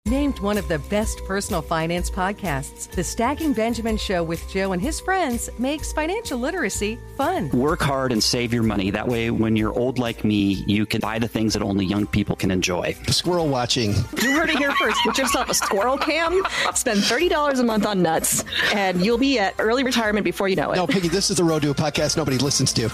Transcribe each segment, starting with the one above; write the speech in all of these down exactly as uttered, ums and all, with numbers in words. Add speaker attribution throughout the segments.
Speaker 1: Named one of the best personal finance podcasts, The Stacking Benjamin Show with Joe and his friends makes financial literacy fun.
Speaker 2: Work hard and save your money. That way, when you're old like me, you can buy the things that only young people can enjoy.
Speaker 3: Squirrel watching.
Speaker 4: You heard it here first. Get yourself a squirrel cam. Spend thirty dollars a month on nuts, and you'll be at early retirement before you know it.
Speaker 3: No, Piggy, this is the Road to a podcast nobody listens to.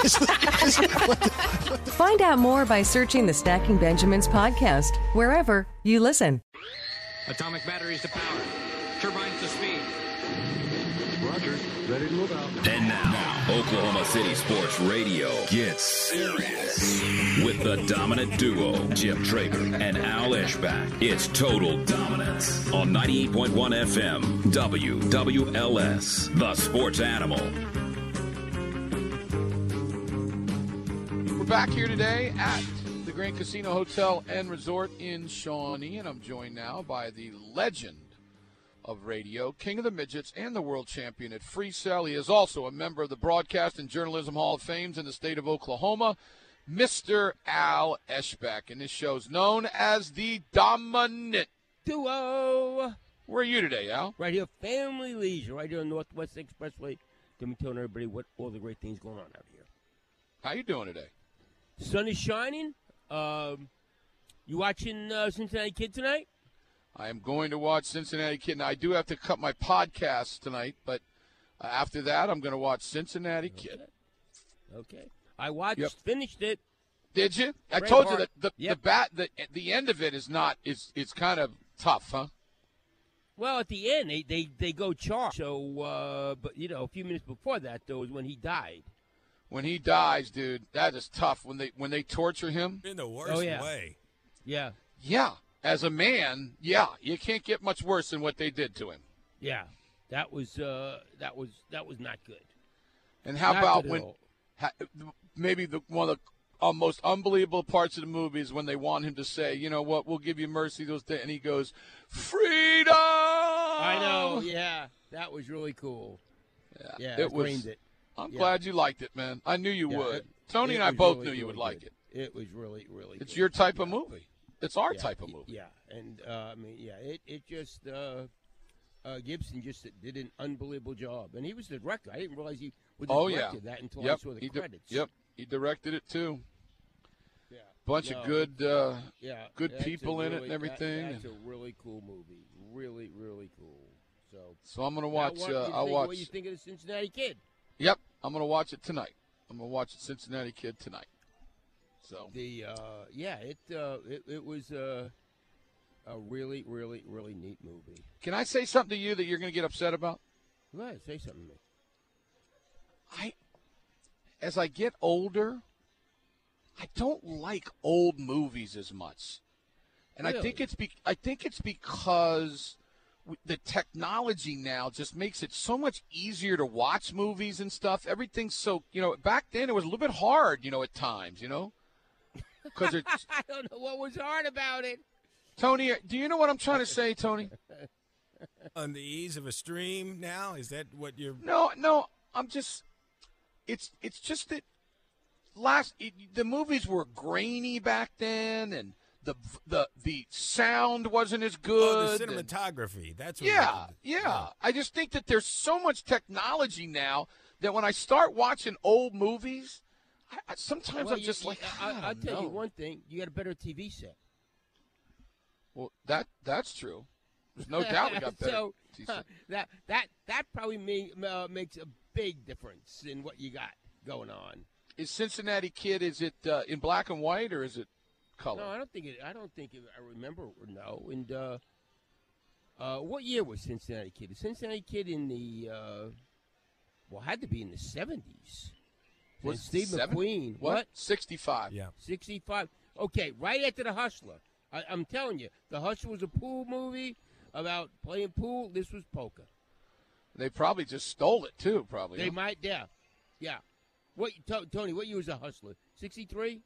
Speaker 1: Find out more by searching the Stacking Benjamins podcast, wherever you listen.
Speaker 5: Atomic batteries to power. Turbines to speed.
Speaker 6: Roger. Ready to move out.
Speaker 7: And now, now, Oklahoma City Sports Radio gets serious with the dominant duo, Jim Traeger and Al Eschbach. It's Total Dominance on ninety-eight point one F M, W W L S, the sports animal.
Speaker 8: We're back here today at the Grand Casino Hotel and Resort in Shawnee, and I'm joined now by the legend of radio, king of the midgets, and the world champion at Free Cell. He is also a member of the Broadcast and Journalism Hall of Fame in the state of Oklahoma, Mister Al Eschbach, and this show's known as the Dominant
Speaker 9: Duo.
Speaker 8: Where are you today, Al?
Speaker 9: Right here, Family Leisure, right here on Northwest Expressway. Let me tell everybody what all the great things going on out here.
Speaker 8: How you doing today?
Speaker 9: Sun is shining. Um, you watching uh, Cincinnati Kid tonight?
Speaker 8: I am going to watch Cincinnati Kid. Now, I do have to cut my podcast tonight, but uh, after that, I'm going to watch Cincinnati Kid.
Speaker 9: Okay. okay. I watched,
Speaker 8: yep.
Speaker 9: finished it.
Speaker 8: Did you? I
Speaker 9: Brave
Speaker 8: told
Speaker 9: Heart.
Speaker 8: you that the,
Speaker 9: yep.
Speaker 8: the bat, the the end of it is not. It's it's kind of tough, huh?
Speaker 9: Well, at the end, they they, they go charge. So, uh, but you know, a few minutes before that, though, is when he died.
Speaker 8: When he dies, dude, that is tough. When they when they torture him
Speaker 10: in the worst
Speaker 9: oh, yeah.
Speaker 10: way.
Speaker 9: Yeah.
Speaker 8: Yeah. As a man, yeah, you can't get much worse than what they did to him.
Speaker 9: Yeah. That was uh, that was that was not good.
Speaker 8: And how
Speaker 9: not
Speaker 8: about
Speaker 9: good
Speaker 8: when ha, maybe the one of the uh, most unbelievable parts of the movie is when they want him to say, you know what, we'll give you mercy those days, and he goes, freedom.
Speaker 9: I know. Yeah. That was really cool.
Speaker 8: Yeah.
Speaker 9: Yeah.
Speaker 8: It was.
Speaker 9: It.
Speaker 8: I'm
Speaker 9: yeah.
Speaker 8: glad you liked it, man. I knew you
Speaker 9: yeah,
Speaker 8: would.
Speaker 9: it,
Speaker 8: Tony
Speaker 9: it
Speaker 8: and I both
Speaker 9: really,
Speaker 8: knew
Speaker 9: really
Speaker 8: you would
Speaker 9: good.
Speaker 8: like it.
Speaker 9: It was really, really
Speaker 8: It's
Speaker 9: good.
Speaker 8: your type of
Speaker 9: yeah.
Speaker 8: movie. It's our
Speaker 9: yeah,
Speaker 8: type of movie.
Speaker 9: Yeah, and uh, I mean, yeah, it, it just uh, uh, Gibson just did an unbelievable job, and he was the director. I didn't realize he was the
Speaker 8: oh,
Speaker 9: director
Speaker 8: yeah.
Speaker 9: that until
Speaker 8: yep.
Speaker 9: I saw the
Speaker 8: he
Speaker 9: credits.
Speaker 8: Di- yep, he directed it too.
Speaker 9: Yeah,
Speaker 8: bunch
Speaker 9: no,
Speaker 8: of good, uh,
Speaker 9: yeah,
Speaker 8: good people
Speaker 9: really,
Speaker 8: in it and everything.
Speaker 9: That, that's a really cool movie. Really, really cool. So,
Speaker 8: so I'm gonna watch.
Speaker 9: What,
Speaker 8: uh, I'll
Speaker 9: think,
Speaker 8: watch.
Speaker 9: What do you think of the Cincinnati Kid?
Speaker 8: Yep, I'm gonna watch it tonight. I'm gonna watch the Cincinnati Kid tonight. So
Speaker 9: the uh, yeah, it, uh, it it was uh, a really, really, really neat movie.
Speaker 8: Can I say something to you that you're gonna get upset about?
Speaker 9: Go ahead, say something to me.
Speaker 8: I, as I get older, I don't like old movies as much, and
Speaker 9: really?
Speaker 8: I think it's be, I think it's because the technology now just makes it so much easier to watch movies and stuff. Everything's so, you know, back then it was a little bit hard, you know, at times, you know. Because
Speaker 9: I don't know what was hard about it.
Speaker 8: Tony, do you know what I'm trying to say, Tony?
Speaker 10: On the ease of a stream now? Is that what you're...
Speaker 8: No, no, I'm just... It's it's just that last... It, the movies were grainy back then, and the the the sound wasn't as good.
Speaker 10: Oh, the cinematography. And, that's what
Speaker 8: yeah, yeah, yeah. I just think that there's so much technology now that when I start watching old movies, I, I, sometimes
Speaker 9: well,
Speaker 8: I'm just
Speaker 9: you,
Speaker 8: like,
Speaker 9: I,
Speaker 8: I
Speaker 9: I'll tell
Speaker 8: know.
Speaker 9: you one thing: you got a better T V set.
Speaker 8: Well, that that's true. There's no doubt we got better.
Speaker 9: So
Speaker 8: T V set.
Speaker 9: that that that probably may, uh, makes a big difference in what you got going on.
Speaker 8: Is Cincinnati Kid? Is it uh, in black and white or is it color?
Speaker 9: No, I don't think it. I don't think it, I remember. No, and uh, uh, what year was Cincinnati Kid? The Cincinnati Kid in the uh, well, had to be in the seventies.
Speaker 8: Was
Speaker 9: Steve
Speaker 8: seven?
Speaker 9: McQueen?
Speaker 8: What?
Speaker 9: what?
Speaker 8: Sixty-five.
Speaker 10: Yeah.
Speaker 9: Sixty-five. Okay, right after The Hustler. I, I'm telling you, The Hustler was a pool movie about playing pool. This was poker.
Speaker 8: They probably just stole it too. Probably.
Speaker 9: They
Speaker 8: huh?
Speaker 9: might. Yeah, yeah. What, T- Tony? What year was The Hustler? Sixty-three.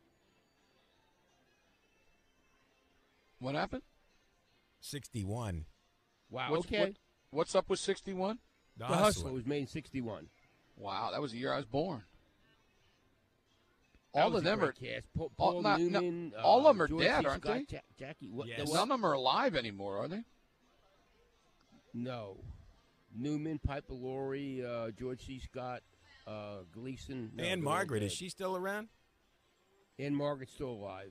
Speaker 8: What happened?
Speaker 10: sixty-one.
Speaker 9: Wow.
Speaker 8: What's,
Speaker 9: okay.
Speaker 8: What, what's up with sixty-one?
Speaker 9: The, the Hustler. Hustler was made in sixty-one.
Speaker 8: Wow, that was the year I was born. all
Speaker 9: was
Speaker 8: of
Speaker 9: a
Speaker 8: them are
Speaker 9: great cast. Paul,
Speaker 8: all,
Speaker 9: Paul
Speaker 8: not,
Speaker 9: Newman.
Speaker 8: no, all
Speaker 9: uh,
Speaker 8: of them are
Speaker 9: George
Speaker 8: dead,
Speaker 9: C.
Speaker 8: aren't
Speaker 9: Scott,
Speaker 8: they?
Speaker 9: Ja- Jackie. What,
Speaker 10: Yes.
Speaker 9: the what?
Speaker 8: None of them are alive anymore, are they?
Speaker 9: No. Newman, Piper Laurie, uh, George C. Scott, uh, Gleason. No,
Speaker 10: and
Speaker 9: they're all
Speaker 10: Margaret, is
Speaker 9: dead.
Speaker 10: she still around?
Speaker 9: And Margaret's still alive.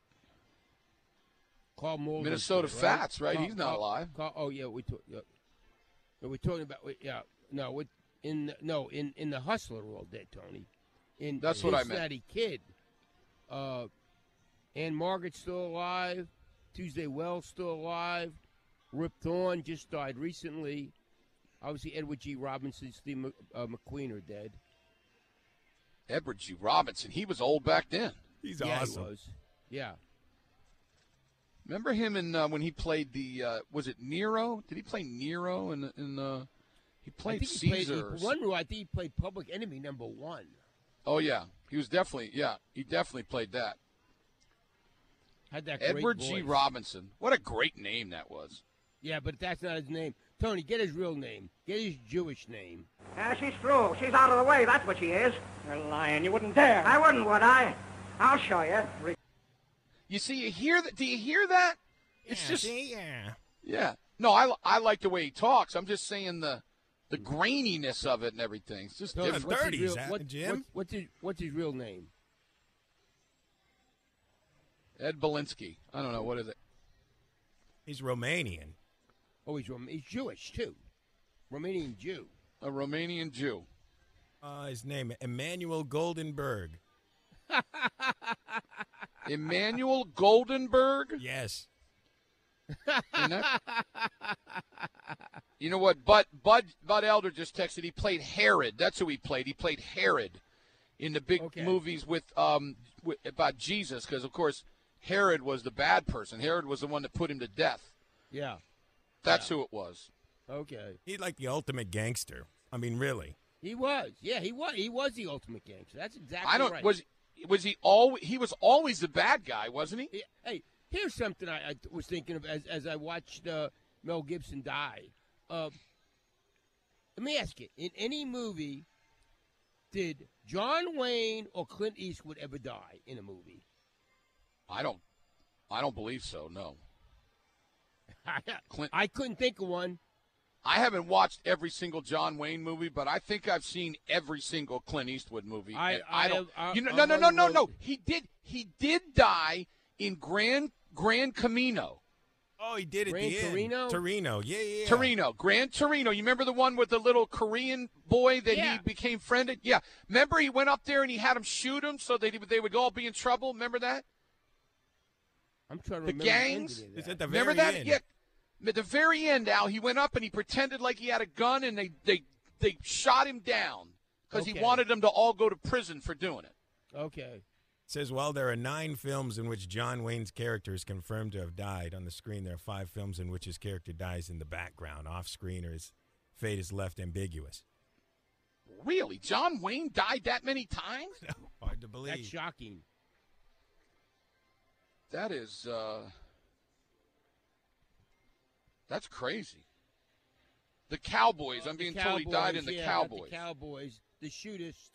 Speaker 9: Carl Malden.
Speaker 8: Minnesota
Speaker 9: right?
Speaker 8: Fats, right?
Speaker 9: Carl-
Speaker 8: He's not
Speaker 9: Carl-
Speaker 8: alive.
Speaker 9: Carl, oh yeah, we talk, yeah. No, we're talking about yeah. No, with in no in in the Hustler are all dead, Tony. In
Speaker 8: That's what I meant.
Speaker 9: Cincinnati Kid. Uh, and Margaret's still alive. Tuesday Wells still alive. Rip Torn just died recently. Obviously, Edward G. Robinson, Steve Mc- uh, McQueen are dead.
Speaker 8: Edward G. Robinson. He was old back then.
Speaker 10: He's
Speaker 9: yeah,
Speaker 10: awesome.
Speaker 9: he was. Yeah.
Speaker 8: Remember him in uh, when he played the uh, was it Nero? Did he play Nero in in uh, he
Speaker 9: I
Speaker 8: played
Speaker 9: think he played,
Speaker 8: Caesar?
Speaker 9: he, one, I think he played Public Enemy number one.
Speaker 8: Oh yeah, he was definitely yeah he definitely played that.
Speaker 9: Had that great
Speaker 8: Edward G.
Speaker 9: voice.
Speaker 8: Robinson. What a great name that was.
Speaker 9: Yeah, but that's not his name. Tony, get his real name. Get his Jewish name.
Speaker 11: Yeah, she's through. She's out of the way. That's what she is.
Speaker 12: You're lying. You wouldn't dare.
Speaker 11: I wouldn't, would I? I'll show you.
Speaker 8: You see, you hear that? Do you hear that? It's
Speaker 10: Yeah,
Speaker 8: just
Speaker 10: see? Yeah.
Speaker 8: yeah. No, I, I like the way he talks. I'm just saying the the graininess of it and everything. It's just
Speaker 9: Tony,
Speaker 8: different.
Speaker 9: what's his
Speaker 10: thirties,
Speaker 9: real-
Speaker 10: huh,
Speaker 9: what-
Speaker 10: Jim?
Speaker 9: what- what's, his, what's his real name?
Speaker 8: Ed Belinsky. I don't know what is it.
Speaker 10: He's Romanian.
Speaker 9: Oh, he's, Rom- he's Jewish, too. Romanian Jew.
Speaker 8: A Romanian Jew.
Speaker 10: Uh, his name, Emmanuel Goldenberg.
Speaker 8: Emmanuel Goldenberg.
Speaker 10: Yes.
Speaker 8: You know, you know what? Bud, Bud, Bud Elder just texted. He played Herod. That's who he played. He played Herod in the big
Speaker 9: Okay.
Speaker 8: movies with um with, about Jesus, because of course Herod was the bad person. Herod was the one that put him to death.
Speaker 9: Yeah.
Speaker 8: That's
Speaker 9: Yeah.
Speaker 8: who it was.
Speaker 9: Okay.
Speaker 10: He's like the ultimate gangster. I mean, really.
Speaker 9: He was. Yeah, he was. He was the ultimate gangster. That's exactly
Speaker 8: I don't
Speaker 9: right.
Speaker 8: was was he always he was always the bad guy, wasn't he?
Speaker 9: Yeah, hey, here's something I, I was thinking of as, as I watched uh, Mel Gibson die. Uh, let me ask you: in any movie, did John Wayne or Clint Eastwood ever die in a movie?
Speaker 8: I don't I don't believe so. No. Clint,
Speaker 9: I couldn't think of one.
Speaker 8: I haven't watched every single John Wayne movie, but I think I've seen every single Clint Eastwood movie.
Speaker 9: I-
Speaker 8: and
Speaker 9: I
Speaker 8: don't.
Speaker 9: have- I-
Speaker 8: you know,
Speaker 9: I'm
Speaker 8: no, no,
Speaker 9: on
Speaker 8: no,
Speaker 9: the
Speaker 8: no,
Speaker 9: road.
Speaker 8: no. He did. He did die in Grand Grand Camino.
Speaker 10: Oh, he did at
Speaker 9: Gran
Speaker 10: the end.
Speaker 9: Torino?
Speaker 10: Torino. Yeah, yeah, yeah.
Speaker 8: Torino, Gran Torino. You remember the one with the little Korean boy that
Speaker 9: Yeah.
Speaker 8: he became friended? Yeah. Remember he went up there and he had him shoot him so they they would all be in trouble. Remember that?
Speaker 9: I'm trying to
Speaker 8: The
Speaker 9: remember
Speaker 8: gangs?
Speaker 9: the ending of
Speaker 10: It's
Speaker 9: that.
Speaker 10: at the
Speaker 8: Remember
Speaker 10: very
Speaker 8: that?
Speaker 10: end.
Speaker 8: Yeah. At the very end, Al, he went up and he pretended like he had a gun, and they they, they shot him down because
Speaker 9: Okay.
Speaker 8: he wanted them to all go to prison for doing it.
Speaker 9: Okay.
Speaker 10: Says, while there are nine films in which John Wayne's character is confirmed to have died, on the screen there are five films in which his character dies in the background, off screen, or his fate is left ambiguous.
Speaker 8: Really? John Wayne died that many times?
Speaker 10: Hard to believe.
Speaker 9: That's shocking.
Speaker 8: That is, uh, that's crazy. The Cowboys. I'm
Speaker 9: The
Speaker 8: being told he died in the
Speaker 9: yeah,
Speaker 8: Cowboys.
Speaker 9: The Cowboys. The shootist.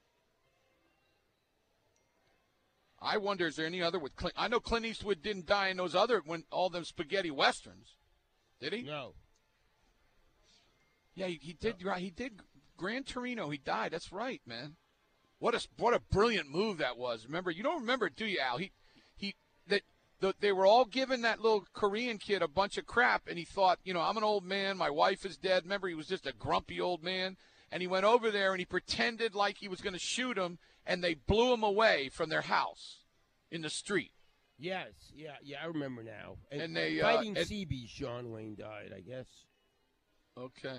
Speaker 8: I wonder, is there any other with Clint? I know Clint Eastwood didn't die in those other, when all them spaghetti westerns. Did he?
Speaker 9: No.
Speaker 8: Yeah, he, he did. Right, he did. Gran Torino. He died. That's right, man. What a what a brilliant move that was. Remember, you don't remember, do you, Al? He he that the, they were all giving that little Korean kid a bunch of crap, and he thought, you know, I'm an old man. My wife is dead. Remember, he was just a grumpy old man, and he went over there and he pretended like he was going to shoot him, and they blew him away from their house in the street.
Speaker 9: Yes. Yeah. Yeah. I remember now. And,
Speaker 8: And they, uh,
Speaker 9: fighting
Speaker 8: and-
Speaker 9: Seabees, Sean Wayne died. I guess.
Speaker 8: Okay.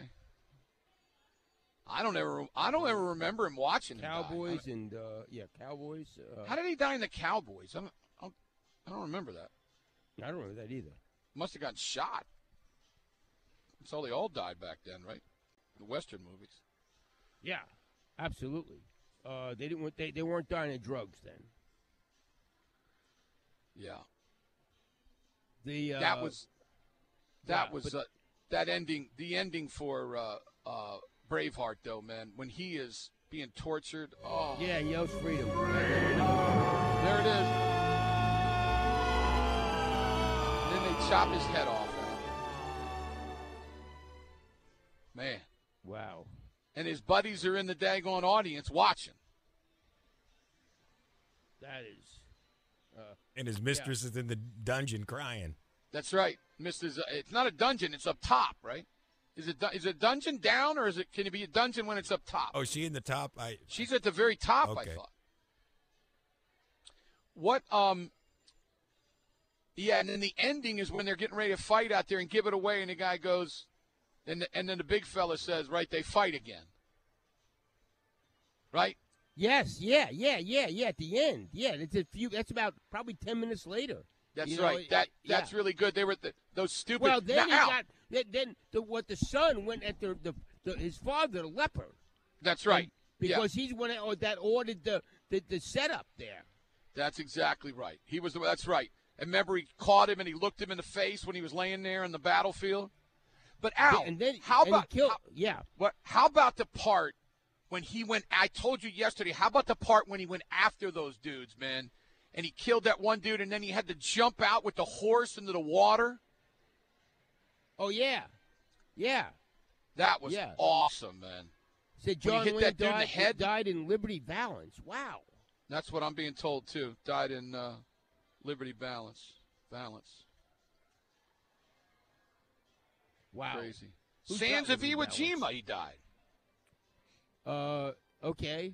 Speaker 8: I don't ever. I don't ever remember him watching him die.
Speaker 9: Cowboys and uh, yeah, Cowboys. Uh,
Speaker 8: How did he die in the Cowboys? I don't, I don't, I don't remember that.
Speaker 9: I don't remember that either.
Speaker 8: Must have gotten shot. That's how they all died back then, right? The Western movies.
Speaker 9: Yeah, absolutely. Uh, they didn't. want- They they weren't dying of drugs then.
Speaker 8: Yeah.
Speaker 9: The uh,
Speaker 8: That was. That
Speaker 9: yeah,
Speaker 8: was
Speaker 9: but-
Speaker 8: uh, that ending. The ending for uh, uh, Braveheart, though, man. When he is being tortured. Oh.
Speaker 9: Yeah, he yells freedom.
Speaker 8: There it is. And then they chop his head off. Man.
Speaker 9: Wow.
Speaker 8: And his buddies are in the daggone audience watching.
Speaker 9: That is. Uh,
Speaker 10: and his mistress yeah. is in the dungeon crying.
Speaker 8: That's right. Mistress, it's not a dungeon. It's up top, right? Is it is it a dungeon down, or is it? Can it be a dungeon when it's up top?
Speaker 10: Oh, is she in the top? I.
Speaker 8: She's at the very top. Okay. I thought. What? Um. Yeah, and then the ending is when they're getting ready to fight out there and give it away, and the guy goes, and the, and then the big fella says, "Right, they fight again." Right.
Speaker 9: Yes. Yeah. Yeah. Yeah. Yeah. At the end. Yeah. It's a few. That's about probably ten minutes later.
Speaker 8: That's
Speaker 9: you
Speaker 8: right.
Speaker 9: Know,
Speaker 8: that
Speaker 9: yeah.
Speaker 8: that's really good. They were the, those stupid.
Speaker 9: Well, then
Speaker 8: now,
Speaker 9: he got then, then the, what the son went at the, the, the his father, the leper.
Speaker 8: That's right.
Speaker 9: Because
Speaker 8: yeah.
Speaker 9: he's one that ordered the, the the setup there.
Speaker 8: That's exactly right. He was. That's right. And remember, he caught him and he looked him in the face when he was laying there on the battlefield. But Al,
Speaker 9: and then
Speaker 8: how
Speaker 9: and
Speaker 8: about
Speaker 9: he killed,
Speaker 8: how,
Speaker 9: yeah?
Speaker 8: What? How about the part when he went? I told you yesterday. How about the part when he went after those dudes, man? And he killed that one dude, and then he had to jump out with the horse into the water.
Speaker 9: Oh yeah, yeah.
Speaker 8: That was
Speaker 9: yeah.
Speaker 8: awesome, man.
Speaker 9: Said John
Speaker 8: hit
Speaker 9: Wayne
Speaker 8: that dude
Speaker 9: died,
Speaker 8: in the head.
Speaker 9: died in Liberty Valance. Wow.
Speaker 8: That's what I'm being told too. Died in uh, Liberty Valance. Valance.
Speaker 9: Wow.
Speaker 8: Crazy.
Speaker 9: Who
Speaker 8: Sands of Iwo
Speaker 9: Valance?
Speaker 8: Jima, he died.
Speaker 9: Uh. Okay.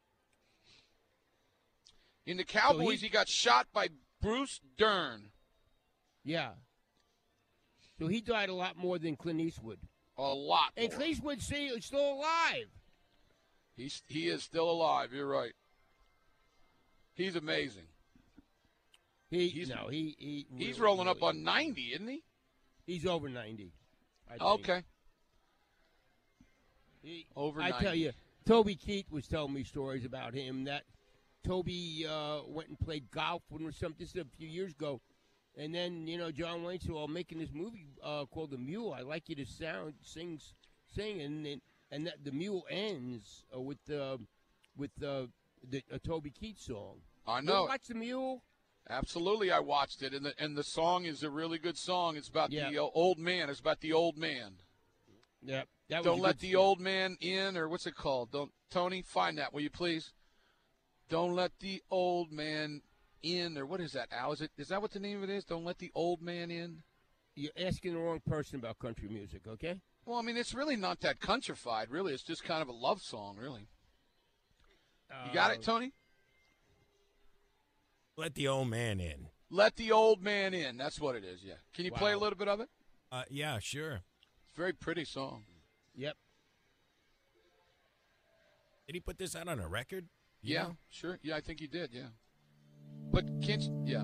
Speaker 8: In the Cowboys,
Speaker 9: so he,
Speaker 8: he got shot by Bruce Dern.
Speaker 9: Yeah. So he died a lot more than Clint Eastwood.
Speaker 8: A lot
Speaker 9: And
Speaker 8: more.
Speaker 9: Clint Eastwood is still alive.
Speaker 8: He's, he is still alive. You're right. He's amazing.
Speaker 9: He
Speaker 8: he's,
Speaker 9: no, he, he
Speaker 8: he's
Speaker 9: really,
Speaker 8: rolling
Speaker 9: really,
Speaker 8: up on ninety, isn't he?
Speaker 9: He's over ninety. I think.
Speaker 8: Okay.
Speaker 9: He,
Speaker 8: over
Speaker 9: I
Speaker 8: ninety.
Speaker 9: tell you, Toby Keith was telling me stories about him that Toby uh, went and played golf when or something this a few years ago, and then you know John Wayne said, "Well, I'm making this movie uh, called The Mule. I'd like you to sound sing sing," and and, and that the Mule ends uh, with uh, with uh, the a Toby Keith song.
Speaker 8: I know.
Speaker 9: You watch The Mule.
Speaker 8: Absolutely, I watched it, and the and the song is a really good song. It's about
Speaker 9: yeah.
Speaker 8: the uh, old man. It's about the old man.
Speaker 9: Yeah, that
Speaker 8: Don't
Speaker 9: was
Speaker 8: let the
Speaker 9: song.
Speaker 8: old man in, or what's it called? Don't Tony find that, will you please? Don't let the old man in, or what is that? Al, is it? Is that what the name of it is? Don't let the old man in.
Speaker 9: You're asking the wrong person about country music, okay?
Speaker 8: Well, I mean, it's really not that countrified. Really, it's just kind of a love song. Really.
Speaker 9: Uh,
Speaker 8: You got it, Tony?
Speaker 10: Let the old man in.
Speaker 8: Let the old man in. That's what it is, yeah. Can you
Speaker 9: Wow.
Speaker 8: play a little bit of it?
Speaker 10: Uh, yeah, sure.
Speaker 8: It's a very pretty song.
Speaker 9: Yep.
Speaker 10: Did he put this out on a record? You
Speaker 8: Yeah,
Speaker 10: know?
Speaker 8: sure. Yeah, I think he did, yeah. But can't you, yeah.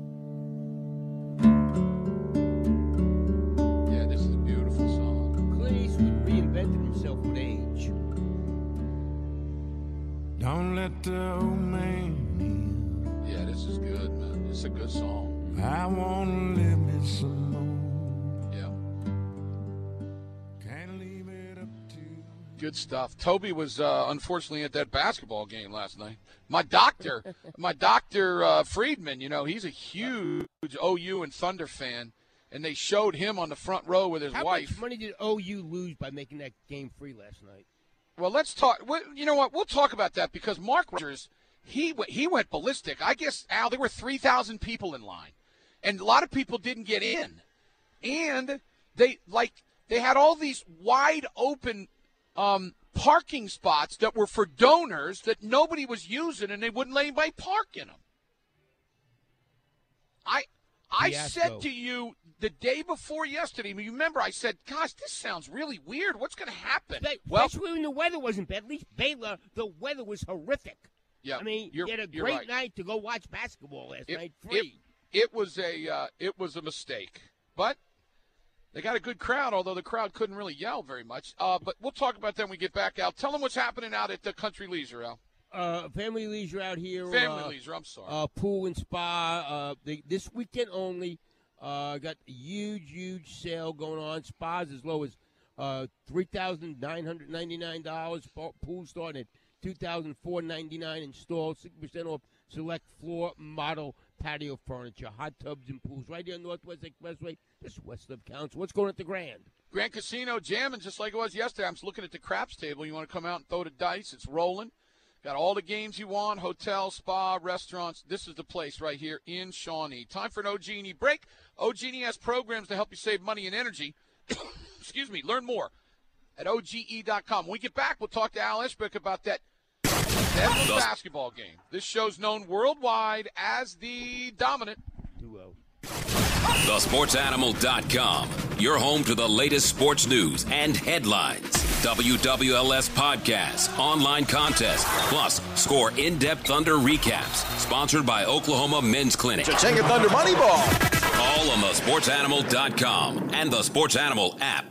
Speaker 8: Yeah, this is a beautiful song.
Speaker 9: Clint Eastwood reinvented himself with age.
Speaker 6: Don't let the old man
Speaker 8: Yeah, this is good, man. It's a good song.
Speaker 6: in. I want to live me some more.
Speaker 8: Yeah.
Speaker 6: Can't leave it up to.
Speaker 8: Good stuff. Toby was uh, unfortunately at that basketball game last night. My doctor, my doctor uh, Friedman, you know, he's a huge O U and Thunder fan, and they showed him on the front row with his
Speaker 9: How
Speaker 8: wife.
Speaker 9: much money did O U lose by making that game free last night?
Speaker 8: Well, let's talk. Well, you know what? We'll talk about that because Mark Rogers, he w- he went ballistic. I guess, Al, there were three thousand people in line, and a lot of people didn't get in, and they like they had all these wide open um, parking spots that were for donors that nobody was using, and they wouldn't let anybody park in them. I I
Speaker 9: Fiasco.
Speaker 8: said to you the day before yesterday, you remember I said, gosh, this sounds really weird. What's going to happen?
Speaker 9: Especially
Speaker 8: Well,
Speaker 9: when the weather wasn't bad. At least Baylor, the weather was horrific.
Speaker 8: yeah,
Speaker 9: I mean,
Speaker 8: you're,
Speaker 9: you had a
Speaker 8: you're
Speaker 9: great
Speaker 8: right.
Speaker 9: night to go watch basketball last
Speaker 8: It-
Speaker 9: night, free.
Speaker 8: It, it was a uh, it was a mistake, but they got a good crowd. Although the crowd couldn't really yell very much. Uh, but we'll talk about that when we get back, Al. Tell them what's happening out at the Country Leisure, Al.
Speaker 9: Uh, family leisure out here.
Speaker 8: Family
Speaker 9: uh,
Speaker 8: Leisure. I'm sorry.
Speaker 9: Uh, pool and spa. Uh, they, this weekend only. Uh, got a huge, huge sale going on. Spas as low as uh, three thousand nine hundred ninety-nine dollars. Pool starting at two thousand four dollars and ninety-nine cents installed, six percent off select floor model patio furniture, hot tubs and pools right here on Northwest Expressway, just west of Council. What's going at the Grand?
Speaker 8: Grand Casino jamming just like it was yesterday. I'm just looking at the craps table. You want to come out and throw the dice? It's rolling. Got all the games you want, hotel, spa, restaurants. This is the place right here in Shawnee. Time for an O G and E break. O G and E has programs to help you save money and energy. Excuse me. Learn more at O G E dot com. When we get back, we'll talk to Al Eshbeck about that Devils basketball game. This show's known worldwide as the Dominant
Speaker 9: Duo.
Speaker 7: the sports animal dot com, your home to the latest sports news and headlines. W W L S podcasts, online contests, plus score in-depth Thunder recaps. Sponsored by Oklahoma Men's Clinic.
Speaker 3: Cha-ching Thunder Moneyball.
Speaker 7: All on the sports animal dot com and the Sports Animal app.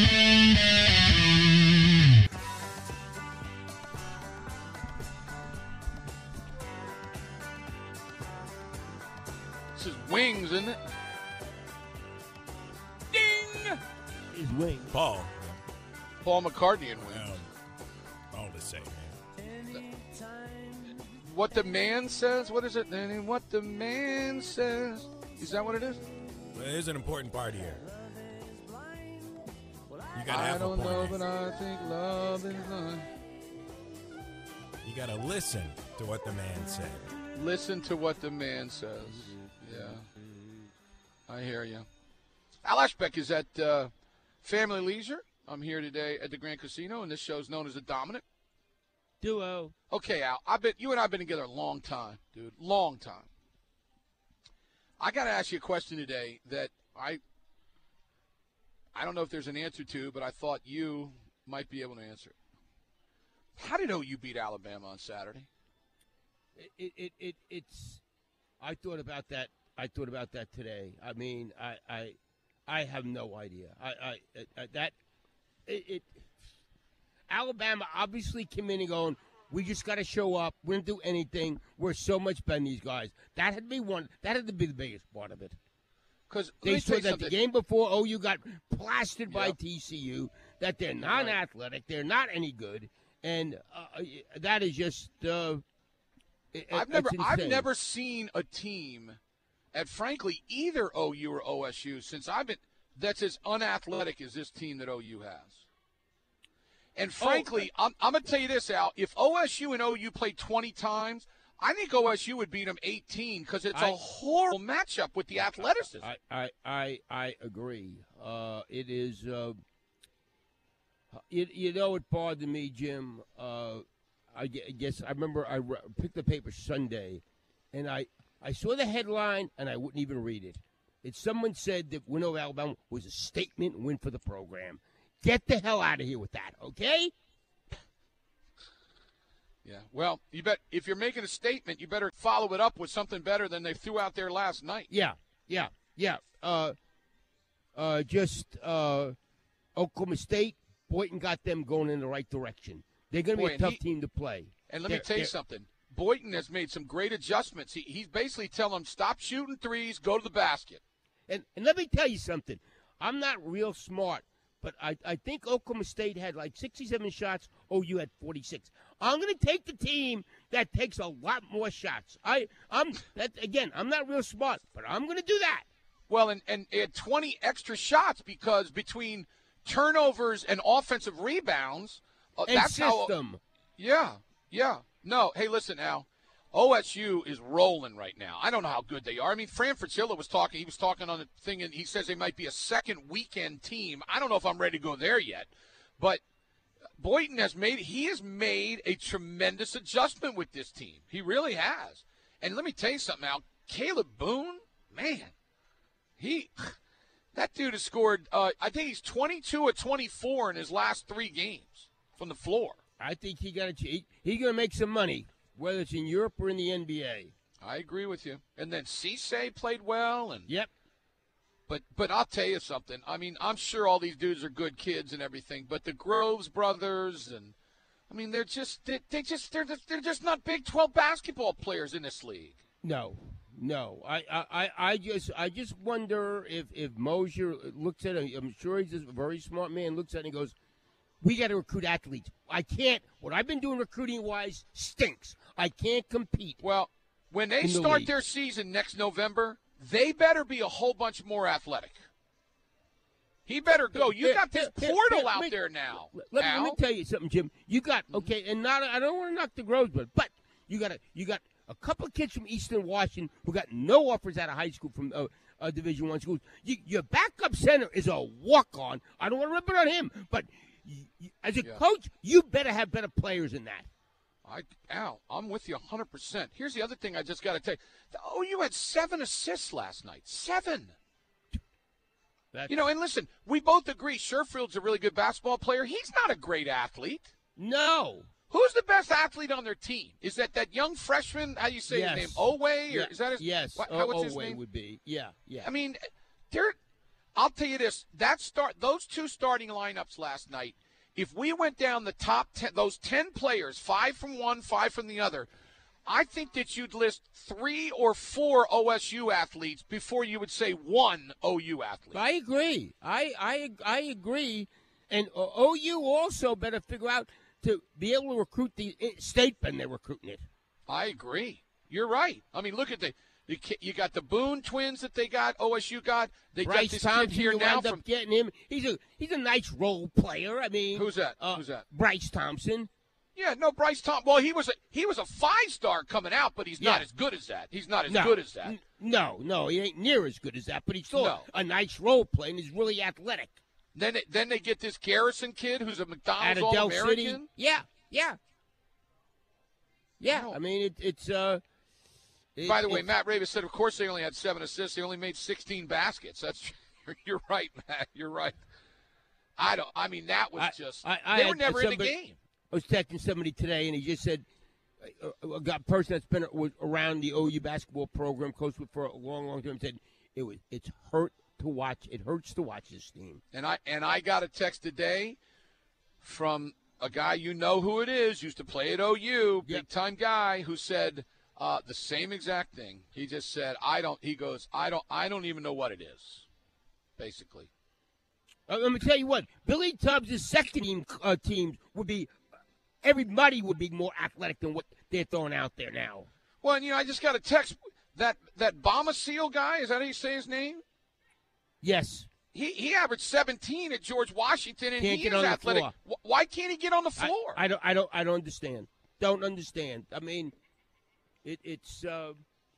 Speaker 8: This is Wings, isn't it? Ding!
Speaker 9: His Wings.
Speaker 10: Paul.
Speaker 8: Paul McCartney and Wings.
Speaker 10: Um, all the same, man.
Speaker 8: What the man says? What is it? What the man says? Is that what it is?
Speaker 10: Well, there's an important part here. You gotta
Speaker 8: I
Speaker 10: have
Speaker 8: don't
Speaker 10: a
Speaker 8: know,
Speaker 10: point.
Speaker 8: but I think love is love.
Speaker 10: You gotta listen to what the man said.
Speaker 8: Listen to what the man says. Yeah. I hear you. Al Eshbeck is at uh, Family Leisure. I'm here today at the Grand Casino, and this show's known as the Dominant
Speaker 9: Duo.
Speaker 8: Okay, Al, I've been you and I have been together a long time, dude. Long time. I got to ask you a question today that I I don't know if there's an answer to, but I thought you might be able to answer it. How did O U beat Alabama on Saturday?
Speaker 9: It, it, it, it's. I thought about that. I thought about that today. I mean, I, I, I have no idea. I, I, I that, it, it. Alabama obviously came in and going, we just got to show up. We don't do anything. We're so much better than these guys. That had to be one. That had to be the biggest part of it.
Speaker 8: Because
Speaker 9: they saw that the game before O U got plastered by
Speaker 8: Yep.
Speaker 9: T C U. That they're non-athletic. They're not any good, and uh, that is just. Uh, it,
Speaker 8: I've never,
Speaker 9: it's
Speaker 8: I've
Speaker 9: insane.
Speaker 8: never seen a team, at frankly either O U or O S U since I've been that's as unathletic as this team that O U has. And frankly,
Speaker 9: oh,
Speaker 8: I'm, I'm going to tell you this, Al. If O S U and O U played twenty times, I think O S U would beat them eighteen because it's
Speaker 9: I,
Speaker 8: a horrible matchup with the athleticism.
Speaker 9: I, I, I, I agree. Uh, it is. Uh, you, you know, it bothered me, Jim. Uh, I guess I remember I picked the paper Sunday, and I, I saw the headline, and I wouldn't even read it. It someone said that win over Alabama was a statement win for the program. Get the hell out of here with that, okay?
Speaker 8: Yeah. Well, you bet if you're making a statement, you better follow it up with something better than they threw out there last night.
Speaker 9: Yeah, yeah, yeah. Uh, uh, just uh, Oklahoma State, Boynton got them going in the right direction. They're going to be
Speaker 8: Boy,
Speaker 9: a tough
Speaker 8: he,
Speaker 9: team to play.
Speaker 8: And let
Speaker 9: they're,
Speaker 8: me tell you something. Boynton has made some great adjustments. He, he's basically telling them, stop shooting threes, go to the basket.
Speaker 9: And, and let me tell you something. I'm not real smart, but I, I think Oklahoma State had like sixty-seven shots. O U had forty-six. I'm going to take the team that takes a lot more shots. I, I'm that again. I'm not real smart, but I'm going to do that.
Speaker 8: Well, and and it had twenty extra shots because between turnovers and offensive rebounds, uh,
Speaker 9: And
Speaker 8: that's
Speaker 9: system.
Speaker 8: how. Yeah, yeah. No, hey, listen, Al. O S U is rolling right now. I don't know how good they are. I mean, Fran Fraschilla was talking. He was talking on the thing, and he says they might be a second weekend team. I don't know if I'm ready to go there yet, but Boynton has made he has made a tremendous adjustment with this team. He really has. And let me tell you something, Al. Caleb Boone, man, he that dude has scored. Uh, I think he's twenty-two or twenty-four in his last three games from the floor.
Speaker 9: I think he got a, he, he going to make some money, whether it's in Europe or in the N B A.
Speaker 8: I agree with you. And then Cisse played well, and
Speaker 9: yep.
Speaker 8: But but I'll tell you something. I mean, I'm sure all these dudes are good kids and everything, but the Groves brothers and I mean, they're just they, they just they're just, they're just not Big twelve basketball players in this league.
Speaker 9: No, no. I, I, I just I just wonder if if Mosier looks at him. I'm sure he's a very smart man. Looks at it and goes, we got to recruit athletes. I can't. What I've been doing recruiting-wise stinks. I can't compete.
Speaker 8: Well, when they
Speaker 9: in the
Speaker 8: start
Speaker 9: league.
Speaker 8: their season next November, they better be a whole bunch more athletic. He better go. You
Speaker 9: Here,
Speaker 8: got this
Speaker 9: here, here,
Speaker 8: portal
Speaker 9: here,
Speaker 8: out
Speaker 9: let me-
Speaker 8: there now.
Speaker 9: Let, let
Speaker 8: Al.
Speaker 9: me tell you something, Jim. You got okay, and not I don't want to knock the Rosebud, but you got a you got a couple of kids from Eastern Washington who got no offers out of high school from uh, uh, Division One schools. You, your backup center is a walk-on. I don't want to rip it on him, but you, you, as a
Speaker 8: Yeah.
Speaker 9: coach, you better have better players than that.
Speaker 8: I, Al, I'm with you one hundred percent. Here's the other thing I just got to tell you. Oh, you had seven assists last night. Seven.
Speaker 9: That's,
Speaker 8: You know, and listen, we both agree Sherfield's a really good basketball player. He's not a great athlete.
Speaker 9: no.
Speaker 8: Who's the best athlete on their team? Is that that young freshman, how you say
Speaker 9: Yes.
Speaker 8: his name, Owe? Or
Speaker 9: Yeah.
Speaker 8: is that his
Speaker 9: Yes.
Speaker 8: What,
Speaker 9: O-
Speaker 8: how, what's his
Speaker 9: Owe
Speaker 8: name?
Speaker 9: would be. Yeah, yeah.
Speaker 8: I mean, they're, I'll tell you this. That start, those two starting lineups last night, if we went down the top ten, those ten players, five from one, five from the other, I think that you'd list three or four O S U athletes before you would say one O U athlete.
Speaker 9: I agree. I I I agree. And uh, O U also better figure out to be able to recruit the state when they're recruiting it.
Speaker 8: I agree. You're right. I mean, look at the you, ca- you got the Boone twins that they got. O S U got. They got
Speaker 9: Bryce
Speaker 8: this
Speaker 9: Thompson,
Speaker 8: kid here
Speaker 9: you
Speaker 8: now
Speaker 9: wind
Speaker 8: from
Speaker 9: up getting him. He's a he's a nice role player. I mean,
Speaker 8: who's that?
Speaker 9: Uh,
Speaker 8: Who's that?
Speaker 9: Bryce Thompson.
Speaker 8: Yeah, no, Bryce Thompson. Well, he was a he was a five star coming out, but he's not
Speaker 9: Yeah.
Speaker 8: as good as that. He's not as
Speaker 9: no,
Speaker 8: good as that.
Speaker 9: n- No, no, he ain't near as good as that. But he's still
Speaker 8: No.
Speaker 9: a nice role player and he's really athletic.
Speaker 8: Then it, then they get this Garrison kid who's a
Speaker 9: Out
Speaker 8: McDonald's
Speaker 9: of
Speaker 8: All
Speaker 9: Del
Speaker 8: American.
Speaker 9: City. Yeah, yeah, yeah.
Speaker 8: Wow.
Speaker 9: I mean, it, it's. uh it-
Speaker 8: By the way,
Speaker 9: it's-
Speaker 8: Matt Ravis said, of course they only had seven assists. They only made sixteen baskets. That's you're right, Matt. You're right. I don't. I mean, that was
Speaker 9: I-
Speaker 8: just.
Speaker 9: I- I
Speaker 8: they
Speaker 9: had
Speaker 8: were never in the
Speaker 9: somebody-
Speaker 8: game.
Speaker 9: I was texting somebody today, and he just said, a, a a person that's been was around the O U basketball program, coached with for a long, long time, said it was it's hurt to watch. It hurts to watch this team.
Speaker 8: And I and I got a text today from a guy you know who it is, used to play at O U,
Speaker 9: Yep.
Speaker 8: big time guy, who said uh, the same exact thing. He just said, "I don't." He goes, "I don't. I don't even know what it is." Basically,
Speaker 9: Uh, let me tell you what, Billy Tubbs' second team uh, teams would be everybody would be more athletic than what they're throwing out there now.
Speaker 8: well, and, you know, I just got a text that that Bomba Seal guy. Is that how you say his name?
Speaker 9: Yes,
Speaker 8: He he averaged seventeen at George Washington, and
Speaker 9: Can't
Speaker 8: he
Speaker 9: get
Speaker 8: is
Speaker 9: on the
Speaker 8: athletic.
Speaker 9: floor.
Speaker 8: Wh- Why can't he get on the
Speaker 9: I,
Speaker 8: floor?
Speaker 9: I don't, I don't, I don't understand. Don't understand. I mean, it, it's uh,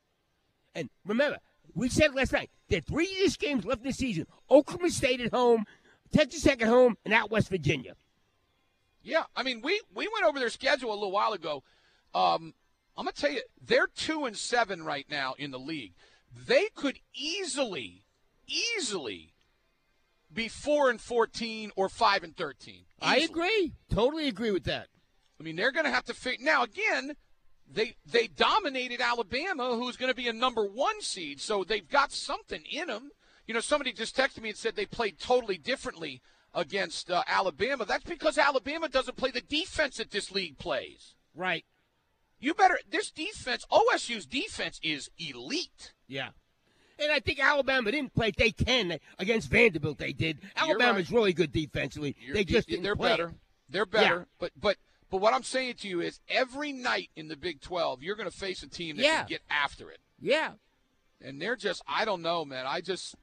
Speaker 9: and remember, we said last night there are three easiest games left in the season: Oklahoma State at home, Texas Tech at home, and at West Virginia.
Speaker 8: Yeah, I mean, we, we went over their schedule a little while ago. Um, I'm going to tell you, they're two and seven right now in the league. They could easily, easily be four and fourteen or five and thirteen.
Speaker 9: I
Speaker 8: Easily.
Speaker 9: agree. Totally agree with that.
Speaker 8: I mean, they're going to have to figure. Now, again, they they dominated Alabama, who's going to be a number one seed, so they've got something in them. You know, somebody just texted me and said they played totally differently against uh, Alabama. That's because Alabama doesn't play the defense that this league plays.
Speaker 9: Right.
Speaker 8: You better – this defense, O S U's defense is elite.
Speaker 9: Yeah. And I think Alabama didn't play. They can against Vanderbilt. They did.
Speaker 8: You're
Speaker 9: Alabama's
Speaker 8: right.
Speaker 9: really good defensively.
Speaker 8: You're-
Speaker 9: they just
Speaker 8: you-
Speaker 9: didn't
Speaker 8: They're
Speaker 9: play.
Speaker 8: better. They're better.
Speaker 9: Yeah.
Speaker 8: But but but what I'm saying to you is every night in the Big twelve, you're going to face a team that
Speaker 9: Yeah.
Speaker 8: can get after it.
Speaker 9: Yeah.
Speaker 8: And they're just – I don't know, man. I just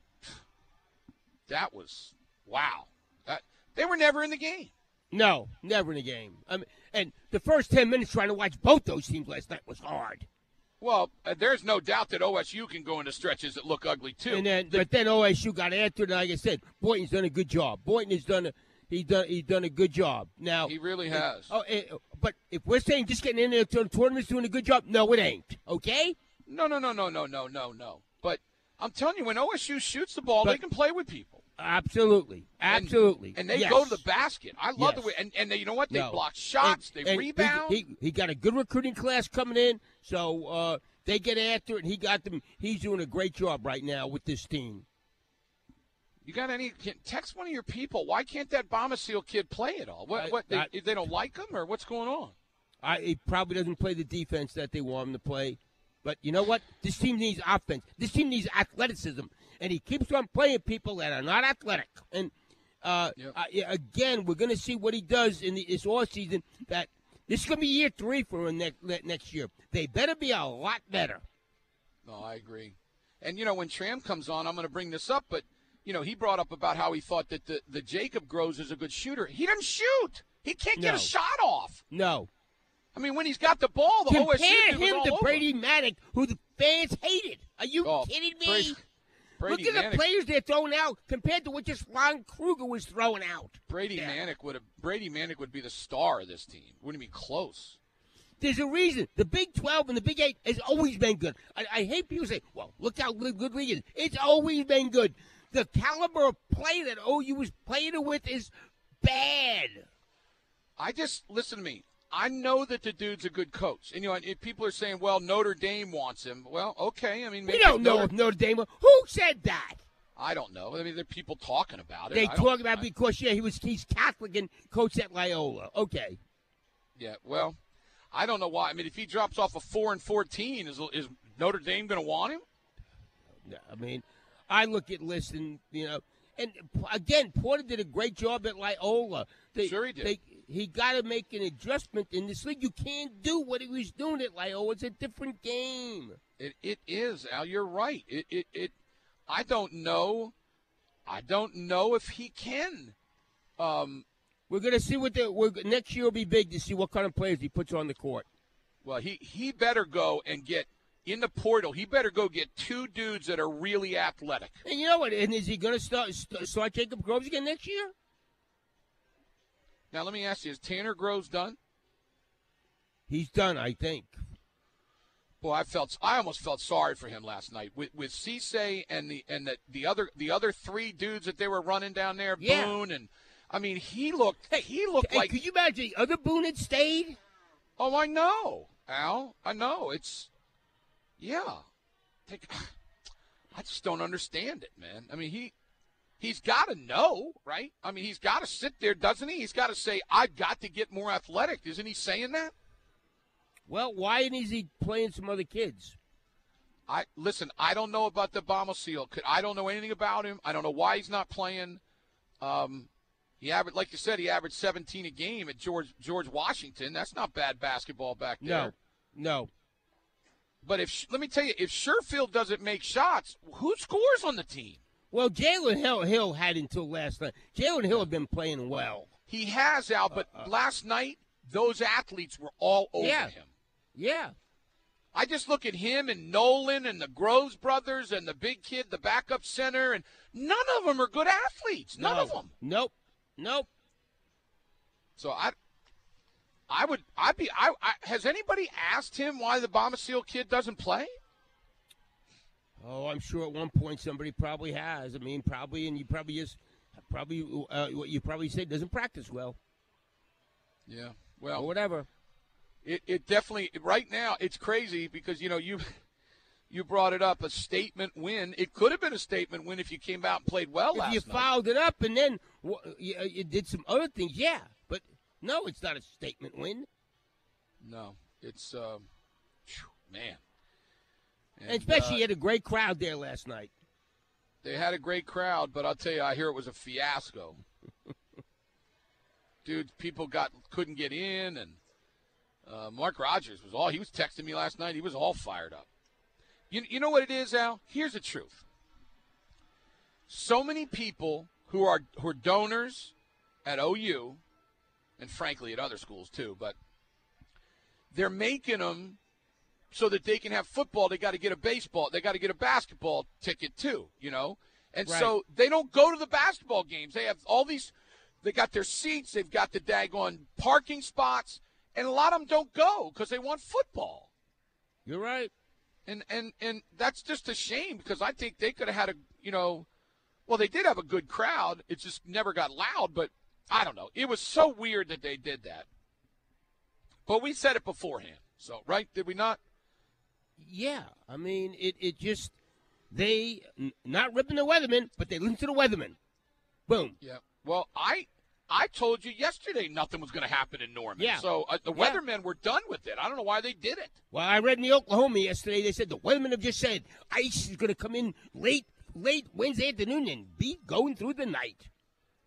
Speaker 8: – that was – wow. That, they were never in the game.
Speaker 9: No, never in a game. I mean, and the first ten minutes trying to watch both those teams last night was hard.
Speaker 8: Well, uh, there's no doubt that O S U can go into stretches that look ugly, too.
Speaker 9: And then,
Speaker 8: The-
Speaker 9: but then O S U got after it. And like I said, Boynton's done a good job. Boynton has done a he done he's done a good job. Now
Speaker 8: he really has.
Speaker 9: Oh, eh, but if we're saying just getting in there to the tournament's doing a good job, no, it ain't. Okay.
Speaker 8: No, no, no, no, no, no, no, no. But I'm telling you, when O S U shoots the ball,
Speaker 9: But-
Speaker 8: they can play with people.
Speaker 9: Absolutely, absolutely.
Speaker 8: And, and they
Speaker 9: Yes.
Speaker 8: go to the basket. I love
Speaker 9: Yes.
Speaker 8: the way. And, and they, you know what? They
Speaker 9: No.
Speaker 8: block shots.
Speaker 9: And-
Speaker 8: they
Speaker 9: and
Speaker 8: rebound.
Speaker 9: He, he, he got a good recruiting class coming in, so uh, they get after it. And he got them. He's doing a great job right now with this team.
Speaker 8: You got any? Can, text one of your people. Why can't that Bomba Seal kid play at all? What?
Speaker 9: I-
Speaker 8: what? They,
Speaker 9: I-
Speaker 8: they don't like him, or what's going on?
Speaker 9: I, he probably doesn't play the defense that they want him to play. But you know what? This team needs offense. This team needs athleticism. And he keeps on playing people that are not athletic. And Uh,
Speaker 8: Yep.
Speaker 9: uh, yeah, again, we're going to see what he does in the, this offseason. That this is going to be year three for him next next year. They better be a lot better.
Speaker 8: No, I agree. And, you know, when Tram comes on, I'm going to bring this up, but, you know, he brought up about how he thought that the, the Jacob Groves is a good shooter. He doesn't shoot. He can't get
Speaker 9: No.
Speaker 8: a shot off.
Speaker 9: No.
Speaker 8: I mean, when he's got the ball, the O S U
Speaker 9: Compare
Speaker 8: dude was
Speaker 9: him
Speaker 8: all
Speaker 9: to
Speaker 8: over.
Speaker 9: Brady Manick, who the fans hated. Are you
Speaker 8: Oh,
Speaker 9: kidding me?
Speaker 8: Brady- Brady
Speaker 9: Look at
Speaker 8: Manick-
Speaker 9: the players they're throwing out compared to what just Ron Kruger was throwing out.
Speaker 8: Brady
Speaker 9: Yeah.
Speaker 8: Manick would have Brady Manick would be the star of this team. Wouldn't even be close.
Speaker 9: There's a reason. The Big twelve and the Big eight has always been good. I, I hate people say, well, look how good, good league is. It's always been good. The caliber of play that O U is playing it with is bad.
Speaker 8: I just, listen to me. I know that the dude's a good coach. And, you know, if people are saying, well, Notre Dame wants him. Well, okay. I mean, maybe
Speaker 9: We don't know
Speaker 8: Notre,
Speaker 9: if Notre Dame. Who said that?
Speaker 8: I don't know. I mean, there are people talking about it.
Speaker 9: They
Speaker 8: I don't-
Speaker 9: talk about
Speaker 8: I-
Speaker 9: because, yeah, he was he's Catholic and coached at Loyola. Okay.
Speaker 8: Yeah, well, I don't know why. I mean, if he drops off a four and fourteen, is is Notre Dame going to want him?
Speaker 9: Yeah, I mean, I look at Liston, you know, and again, Porter did a great job at Loyola. They,
Speaker 8: Sure he did.
Speaker 9: They, he got to make an adjustment in this league. You can't do what he was doing at Loyola. It's a different game.
Speaker 8: It it is, Al. You're right. It it it. I don't know. I don't know if he can. Um.
Speaker 9: We're going to see what the we're, next year will be big to see what kind of players he puts on the court.
Speaker 8: Well, he he better go and get in the portal. He better go get two dudes that are really athletic.
Speaker 9: And you know what? And is he going to start start Jacob Groves again next year?
Speaker 8: Now, let me ask you: is Tanner Groves done?
Speaker 9: He's done, I think.
Speaker 8: Boy, I felt I almost felt sorry for him last night with with Cisse and the and the, the other the other three dudes that they were running down there,
Speaker 9: Yeah.
Speaker 8: Boone and I mean he looked
Speaker 9: Hey,
Speaker 8: he looked
Speaker 9: hey,
Speaker 8: like
Speaker 9: could you imagine the other Boone had stayed?
Speaker 8: Oh, I know, Al. I know. It's yeah. Take, I just don't understand it, man. I mean he he's got to know, right? I mean he's got to sit there, doesn't he? He's got to say, "I've got to get more athletic." Isn't he saying that?
Speaker 9: Well, why isn't he playing some other kids?
Speaker 8: I listen. I don't know about the Obama Seal. I don't know anything about him. I don't know why he's not playing. Um, he averaged, like you said, he averaged seventeen a game at George George Washington. That's not bad basketball back there.
Speaker 9: No, no.
Speaker 8: But if let me tell you, if Sherfield doesn't make shots, who scores on the team?
Speaker 9: Well, Jalen Hill, Hill had until last night. Jalen Hill had been playing well.
Speaker 8: He has, Al. But
Speaker 9: uh, uh,
Speaker 8: last night, those athletes were all over
Speaker 9: yeah.
Speaker 8: him.
Speaker 9: Yeah.
Speaker 8: I just look at him and Nolan and the Groves brothers and the big kid, the backup center, and none of them are good athletes. None
Speaker 9: no.
Speaker 8: of them.
Speaker 9: Nope. Nope.
Speaker 8: So I, I would, I'd be. I, I has anybody asked him why the Obama Seal kid doesn't play?
Speaker 9: Oh, I'm sure at one point somebody probably has. I mean, probably, and you probably just probably uh, what you probably said doesn't practice well.
Speaker 8: Yeah. Well,
Speaker 9: or whatever.
Speaker 8: It it definitely right now it's crazy because you know you you brought it up, a statement win. It could have been a statement win if you came out and played well
Speaker 9: If
Speaker 8: last
Speaker 9: you
Speaker 8: night.
Speaker 9: fouled it up and then uh, you, you did some other things, yeah. But no, it's not a statement win.
Speaker 8: No, it's um, phew, man.
Speaker 9: And, and especially
Speaker 8: uh,
Speaker 9: you had a great crowd there last night.
Speaker 8: They had a great crowd, but I'll tell you, I hear it was a fiasco. Dude, people got couldn't get in, and uh, Mark Rogers was all he was texting me last night. He was all fired up. You you know what it is, Al? Here's the truth. So many people who are who are donors at O U, and frankly at other schools too, but they're making them so that they can have football. They got to get a baseball. They got to get a basketball ticket too, you know. And
Speaker 9: Right.
Speaker 8: so they don't go to the basketball games. They have all these. They got their seats. They've got the daggone parking spots, and a lot of them don't go because they want football.
Speaker 9: You're right.
Speaker 8: And and and that's just a shame because I think they could have had a you know, well they did have a good crowd. It just never got loud. But I don't know. It was so weird that they did that. But we said it beforehand. So right? Did we not?
Speaker 9: Yeah, I mean, it, it just, they, n- not ripping the weatherman, but they listen to the weatherman. Boom.
Speaker 8: Yeah. Well, I I told you yesterday nothing was going to happen in Norman.
Speaker 9: Yeah.
Speaker 8: So uh, the
Speaker 9: Yeah.
Speaker 8: weathermen were done with it. I don't know why they did it.
Speaker 9: Well, I read in the Oklahoma yesterday, they said the weathermen have just said ice is going to come in late, late Wednesday afternoon and be going through the night.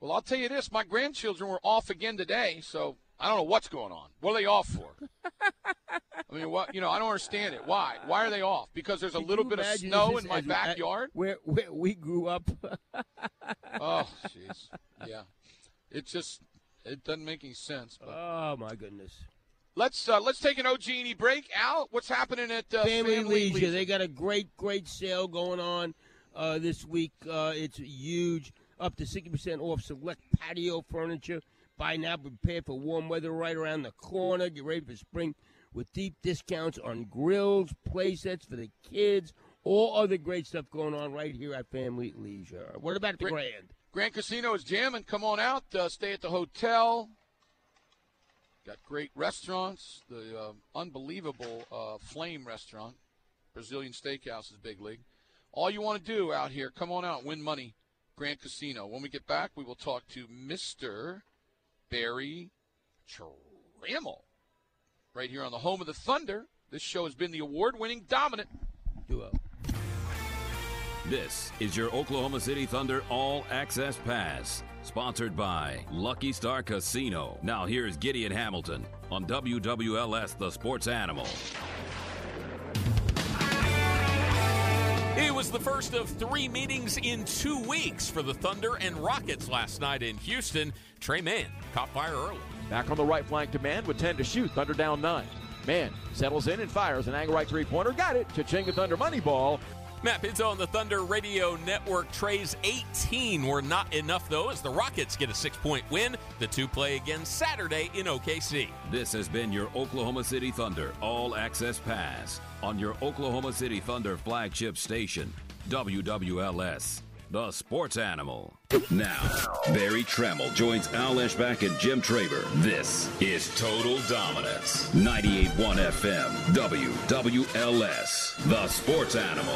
Speaker 8: Well, I'll tell you this. My grandchildren were off again today, so I don't know what's going on. What are they off for? I mean, what? You know, I don't understand it. Why? Why are they off? Because there's a
Speaker 9: Can
Speaker 8: little
Speaker 9: you
Speaker 8: bit of
Speaker 9: imagine
Speaker 8: snow
Speaker 9: this
Speaker 8: in my
Speaker 9: as-
Speaker 8: backyard?
Speaker 9: Where, where we grew up.
Speaker 8: Oh, jeez. Yeah. It just it doesn't make any sense. But.
Speaker 9: Oh, my goodness.
Speaker 8: Let's uh, let's take an O G and E break. Al, what's happening at uh,
Speaker 9: Family,
Speaker 8: Family
Speaker 9: Leisure.
Speaker 8: Leisure?
Speaker 9: They got a great, great sale going on uh, this week. Uh, it's huge, up to sixty percent off select patio furniture. Buy now, prepare for warm weather right around the corner. Get ready for spring with deep discounts on grills, play sets for the kids, all other great stuff going on right here at Family Leisure. What about the Grand?
Speaker 8: Grand Casino is jamming. Come on out. Uh, stay at the hotel. Got great restaurants. The uh, unbelievable uh, Flame restaurant. Brazilian Steakhouse is big league. All you want to do out here, come on out, win money. Grand Casino. When we get back, we will talk to Mister Barry Trammell. Right here on the home of the Thunder. This show has been the award-winning dominant
Speaker 9: duo.
Speaker 7: This is your Oklahoma City Thunder All Access Pass, sponsored by Lucky Star Casino. Now here's Gideon Hamilton on W W L S The Sports Animal.
Speaker 13: It was the first of three meetings in two weeks for the Thunder and Rockets last night in Houston. Trey Mann caught fire early.
Speaker 14: Back on the right flank to Mann with ten to shoot. Thunder down nine. Mann settles in and fires an angle right three-pointer. Got it. Cha-ching Thunder money ball.
Speaker 13: Matt Pizzo on the Thunder Radio Network. Trey's eighteen were not enough, though, as the Rockets get a six-point win. The two play again Saturday in O K C.
Speaker 7: This has been your Oklahoma City Thunder All Access Pass on your Oklahoma City Thunder flagship station, W W L S, The Sports Animal. Now, Barry Trammell joins Al Eschbach and Jim Traber. This is Total Dominance. ninety-eight point one F M, W W L S, The Sports Animal.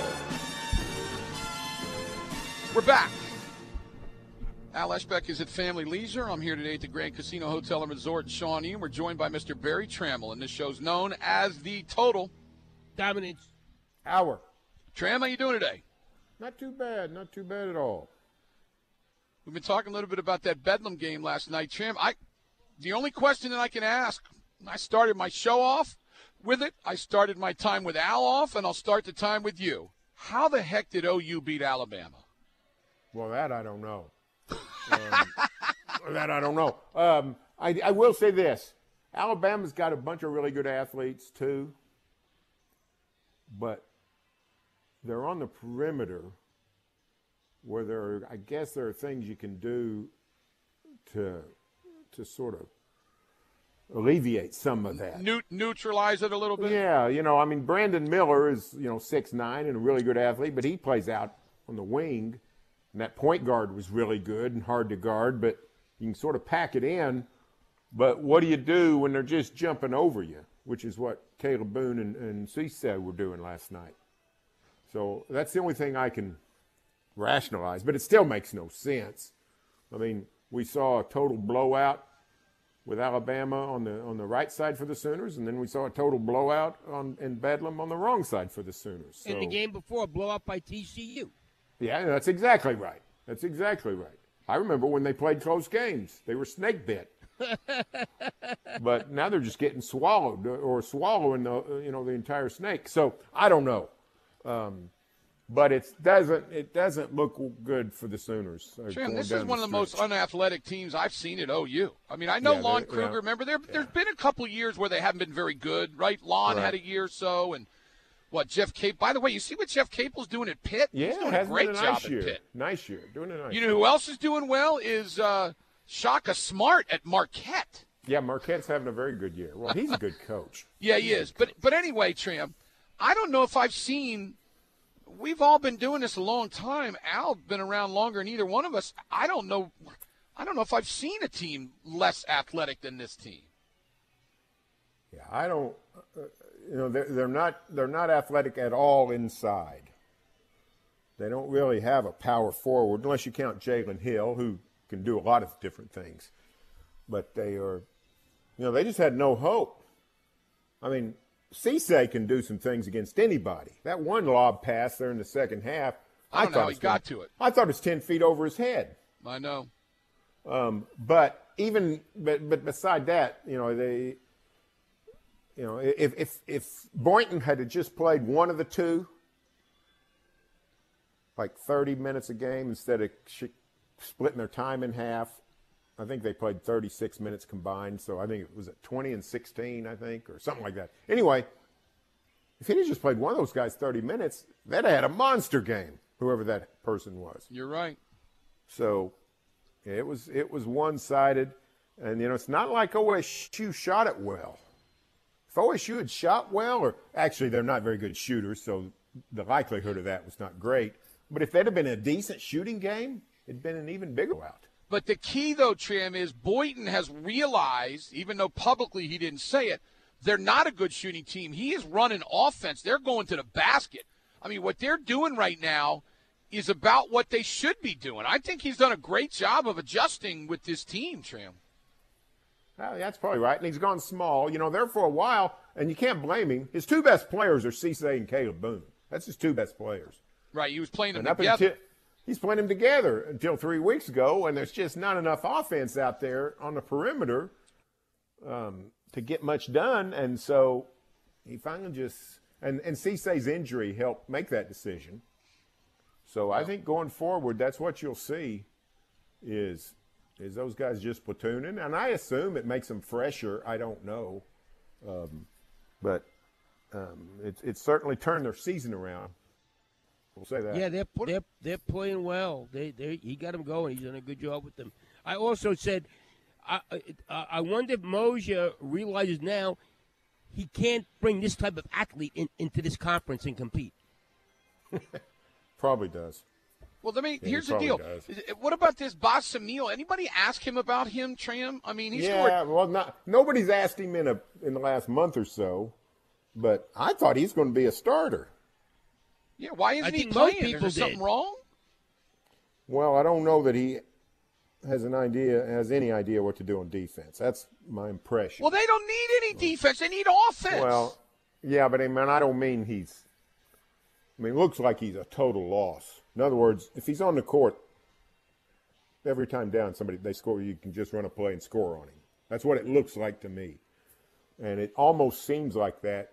Speaker 8: We're back. Al Eschbach is at Family Leisure. I'm here today at the Grand Casino Hotel and Resort in Shawnee. We're joined by Mister Barry Trammell, and this show's known as the Total
Speaker 9: Dominance
Speaker 15: Hour.
Speaker 8: Tram, how you doing today?
Speaker 15: Not too bad. Not too bad at all.
Speaker 8: We've been talking a little bit about that Bedlam game last night. Tram, I, the only question that I can ask, I started my show off with it. I started my time with Al off, and I'll start the time with you. How the heck did O U beat Alabama?
Speaker 15: Well, that I don't know. Um, that I don't know. Um, I, I will say this. Alabama's got a bunch of really good athletes, too. But they're on the perimeter where there are, I guess there are things you can do to to sort of alleviate some of that.
Speaker 8: Neut- neutralize it a little bit?
Speaker 15: Yeah, you know, I mean, Brandon Miller is, you know, six nine and a really good athlete, but he plays out on the wing. And that point guard was really good and hard to guard, but you can sort of pack it in. But what do you do when they're just jumping over you, which is what Caleb Boone and, and Cisse were doing last night. So that's the only thing I can rationalize, but it still makes no sense. I mean, we saw a total blowout with Alabama on the on the right side for the Sooners, and then we saw a total blowout on in Bedlam on the wrong side for the Sooners. So,
Speaker 9: In the game before, a blowout by T C U.
Speaker 15: yeah, that's exactly right. That's exactly right. I remember when they played close games. They were snake bit. But now they're just getting swallowed or swallowing the you know the entire snake. So I don't know, um, but it doesn't it doesn't look good for the Sooners. uh,
Speaker 8: Jim,
Speaker 15: going
Speaker 8: this
Speaker 15: down
Speaker 8: is one
Speaker 15: the
Speaker 8: of the most
Speaker 15: stretch.
Speaker 8: unathletic teams I've seen at O U. I mean, I know
Speaker 15: Yeah,
Speaker 8: Lon
Speaker 15: they-
Speaker 8: Kruger.
Speaker 15: yeah.
Speaker 8: Remember, there, there's been a couple years where they haven't been very good, right? Lon
Speaker 15: Right.
Speaker 8: had a year or so, and what Jeff Cape. By the way, you see what Jeff Capel's doing at Pitt?
Speaker 15: Yeah,
Speaker 8: He's doing
Speaker 15: has
Speaker 8: a great
Speaker 15: been a
Speaker 8: job
Speaker 15: nice
Speaker 8: at
Speaker 15: year.
Speaker 8: Pitt.
Speaker 15: Nice year, doing a nice.
Speaker 8: You know who else is doing well is uh, Shaka Smart at Marquette.
Speaker 15: Yeah, Marquette's having a very good year. Well, he's a good coach.
Speaker 8: Yeah, he is. But but anyway, Tram, I don't know if I've seen. We've all been doing this a long time. Al's been around longer than either one of us. I don't know. I don't know if I've seen a team less athletic than this team.
Speaker 15: Yeah, I don't. Uh, you know, they're, they're not they're not athletic at all inside. They don't really have a power forward unless you count Jalen Hill, who can do a lot of different things. But they are, you know, they just had no hope. I mean, Cisse can do some things against anybody. That one lob pass there in the second half,
Speaker 8: I don't know
Speaker 15: thought
Speaker 8: how he
Speaker 15: was
Speaker 8: got
Speaker 15: gonna-
Speaker 8: to it.
Speaker 15: I thought it was ten feet over his head.
Speaker 8: I know.
Speaker 15: Um, but even but but beside that, you know, they, you know, if if if Boynton had just played one of the two, like thirty minutes a game instead of sh- splitting their time in half, I think they played thirty-six minutes combined. So I think it was at twenty and sixteen, I think, or something like that. Anyway, if he'd just played one of those guys thirty minutes, they'd have had a monster game, whoever that person was.
Speaker 8: You're right.
Speaker 15: So it was it was one-sided, and you know it's not like O S U shot it well. If O S U had shot well, or actually they're not very good shooters, so the likelihood of that was not great. But if that had been a decent shooting game, it'd been an even bigger rout.
Speaker 8: But the key, though, Trim, is Boynton has realized, even though publicly he didn't say it, they're not a good shooting team. He is running offense. They're going to the basket. I mean, what they're doing right now is about what they should be doing. I think he's done a great job of adjusting with this team, Trim.
Speaker 15: Well, that's probably right. And he's gone small. You know, there for a while, and you can't blame him. His two best players are Cisse and Caleb Boone. That's his two best players.
Speaker 8: Right, he was playing them
Speaker 15: and up
Speaker 8: together.
Speaker 15: Until, he's playing them together until three weeks ago, and there's just not enough offense out there on the perimeter um, to get much done. And so he finally just – and and Cisse's injury helped make that decision. So I think going forward, that's what you'll see is is those guys just platooning. And I assume it makes them fresher. I don't know. Um, but um, it, it's certainly turned their season around. We'll say that.
Speaker 9: Yeah, they're they're they're playing well. They they he got them going. He's done a good job with them. I also said, I I, I wonder if Mosier realizes now he can't bring this type of athlete in, into this conference and compete.
Speaker 15: Probably does.
Speaker 8: Well, let me.
Speaker 15: Yeah,
Speaker 8: here's
Speaker 15: he
Speaker 8: the deal.
Speaker 15: does.
Speaker 8: What about this Bossamil? Anybody ask him about him, Tram? I mean, he's
Speaker 15: yeah.
Speaker 8: scored.
Speaker 15: Well, not nobody's asked him in a in the last month or so, but I thought he's going to be a starter.
Speaker 8: Yeah, why isn't
Speaker 9: I
Speaker 8: he
Speaker 9: think most
Speaker 8: playing? Is
Speaker 9: people
Speaker 8: there something
Speaker 9: did.
Speaker 8: wrong?
Speaker 15: Well, I don't know that he has an idea, has any idea what to do on defense. That's my impression.
Speaker 8: Well, they don't need any defense. They need offense.
Speaker 15: Well, yeah, but I mean, I don't mean he's. I mean, it looks like he's a total loss. In other words, if he's on the court, every time down somebody they score, you can just run a play and score on him. That's what it looks like to me, and it almost seems like that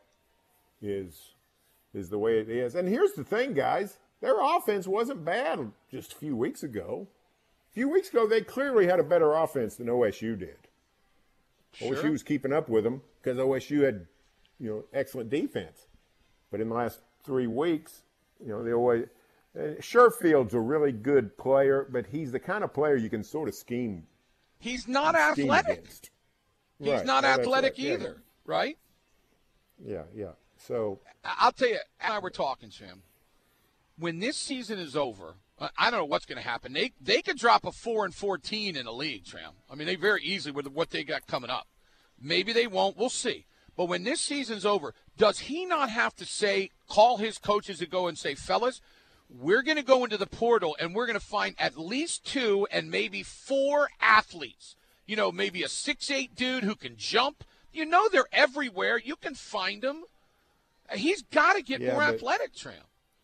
Speaker 15: is is the way it is. And here's the thing, guys: their offense wasn't bad just a few weeks ago. A few weeks ago, they clearly had a better offense than O S U did.
Speaker 8: Sure.
Speaker 15: O S U was keeping up with them because O S U had, you know, excellent defense. But in the last three weeks, you know, they always uh, Sherfield's a really good player, but he's the kind of player you can sort of scheme.
Speaker 8: He's not
Speaker 15: scheme
Speaker 8: athletic.
Speaker 15: against.
Speaker 8: He's
Speaker 15: Right.
Speaker 8: not
Speaker 15: Well, that's
Speaker 8: athletic
Speaker 15: right. Yeah,
Speaker 8: either, right?
Speaker 15: Yeah, yeah. So
Speaker 8: I- I'll tell you, Al and I were talking, Sam. When this season is over, I I don't know what's going to happen. They they could drop a four and fourteen in the league, Tram. I mean, they very easily with what they got coming up. Maybe they won't. We'll see. But when this season's over, does he not have to say, call his coaches and go and say, fellas, we're going to go into the portal and we're going to find at least two and maybe four athletes. You know, maybe a six eight dude who can jump. You know they're everywhere. You can find them. He's got to get
Speaker 15: Yeah,
Speaker 8: more
Speaker 15: but-
Speaker 8: athletic, Tram.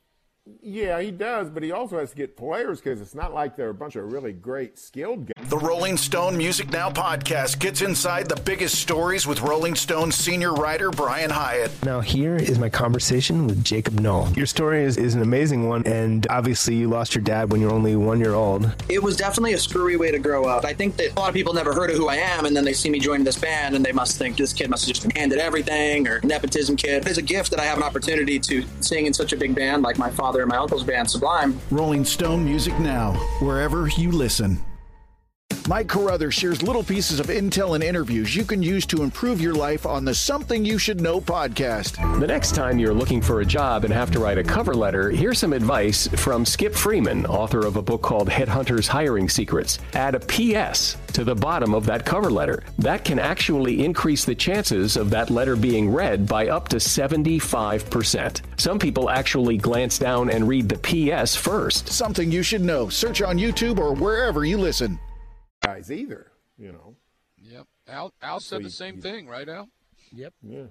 Speaker 15: yeah, he does, but he also has to get players because it's not like they're a bunch of really great skilled guys.
Speaker 16: The Rolling Stone Music Now podcast gets inside the biggest stories with Rolling Stone senior writer Brian Hyatt.
Speaker 17: Now here is my conversation with Jacob Knoll. Your story is, is an amazing one, and obviously you lost your dad when you were only one year old.
Speaker 18: It was definitely a screwy way to grow up. I think that a lot of people never heard of who I am, and then they see me join this band, and they must think this kid must have just been handed everything, or nepotism kid. It's a gift that I have an opportunity to sing in such a big band like my father and my uncle's band, Sublime.
Speaker 16: Rolling Stone Music Now, wherever you listen. Mike Carruthers shares little pieces of intel and interviews you can use to improve your life on the Something You Should Know podcast.
Speaker 19: The next time you're looking for a job and have to write a cover letter, here's some advice from Skip Freeman, author of a book called Headhunters Hiring Secrets. Add a P S to the bottom of that cover letter. That can actually increase the chances of that letter being read by up to seventy-five percent. Some people actually glance down and read the P S first.
Speaker 16: Something You Should Know. Search on YouTube or wherever you listen.
Speaker 15: Guys either, you know.
Speaker 8: Yep. Al, Al said
Speaker 15: So
Speaker 8: the
Speaker 15: you-
Speaker 8: same
Speaker 15: you-
Speaker 8: thing, right, Al?
Speaker 9: Yep.
Speaker 15: Yeah.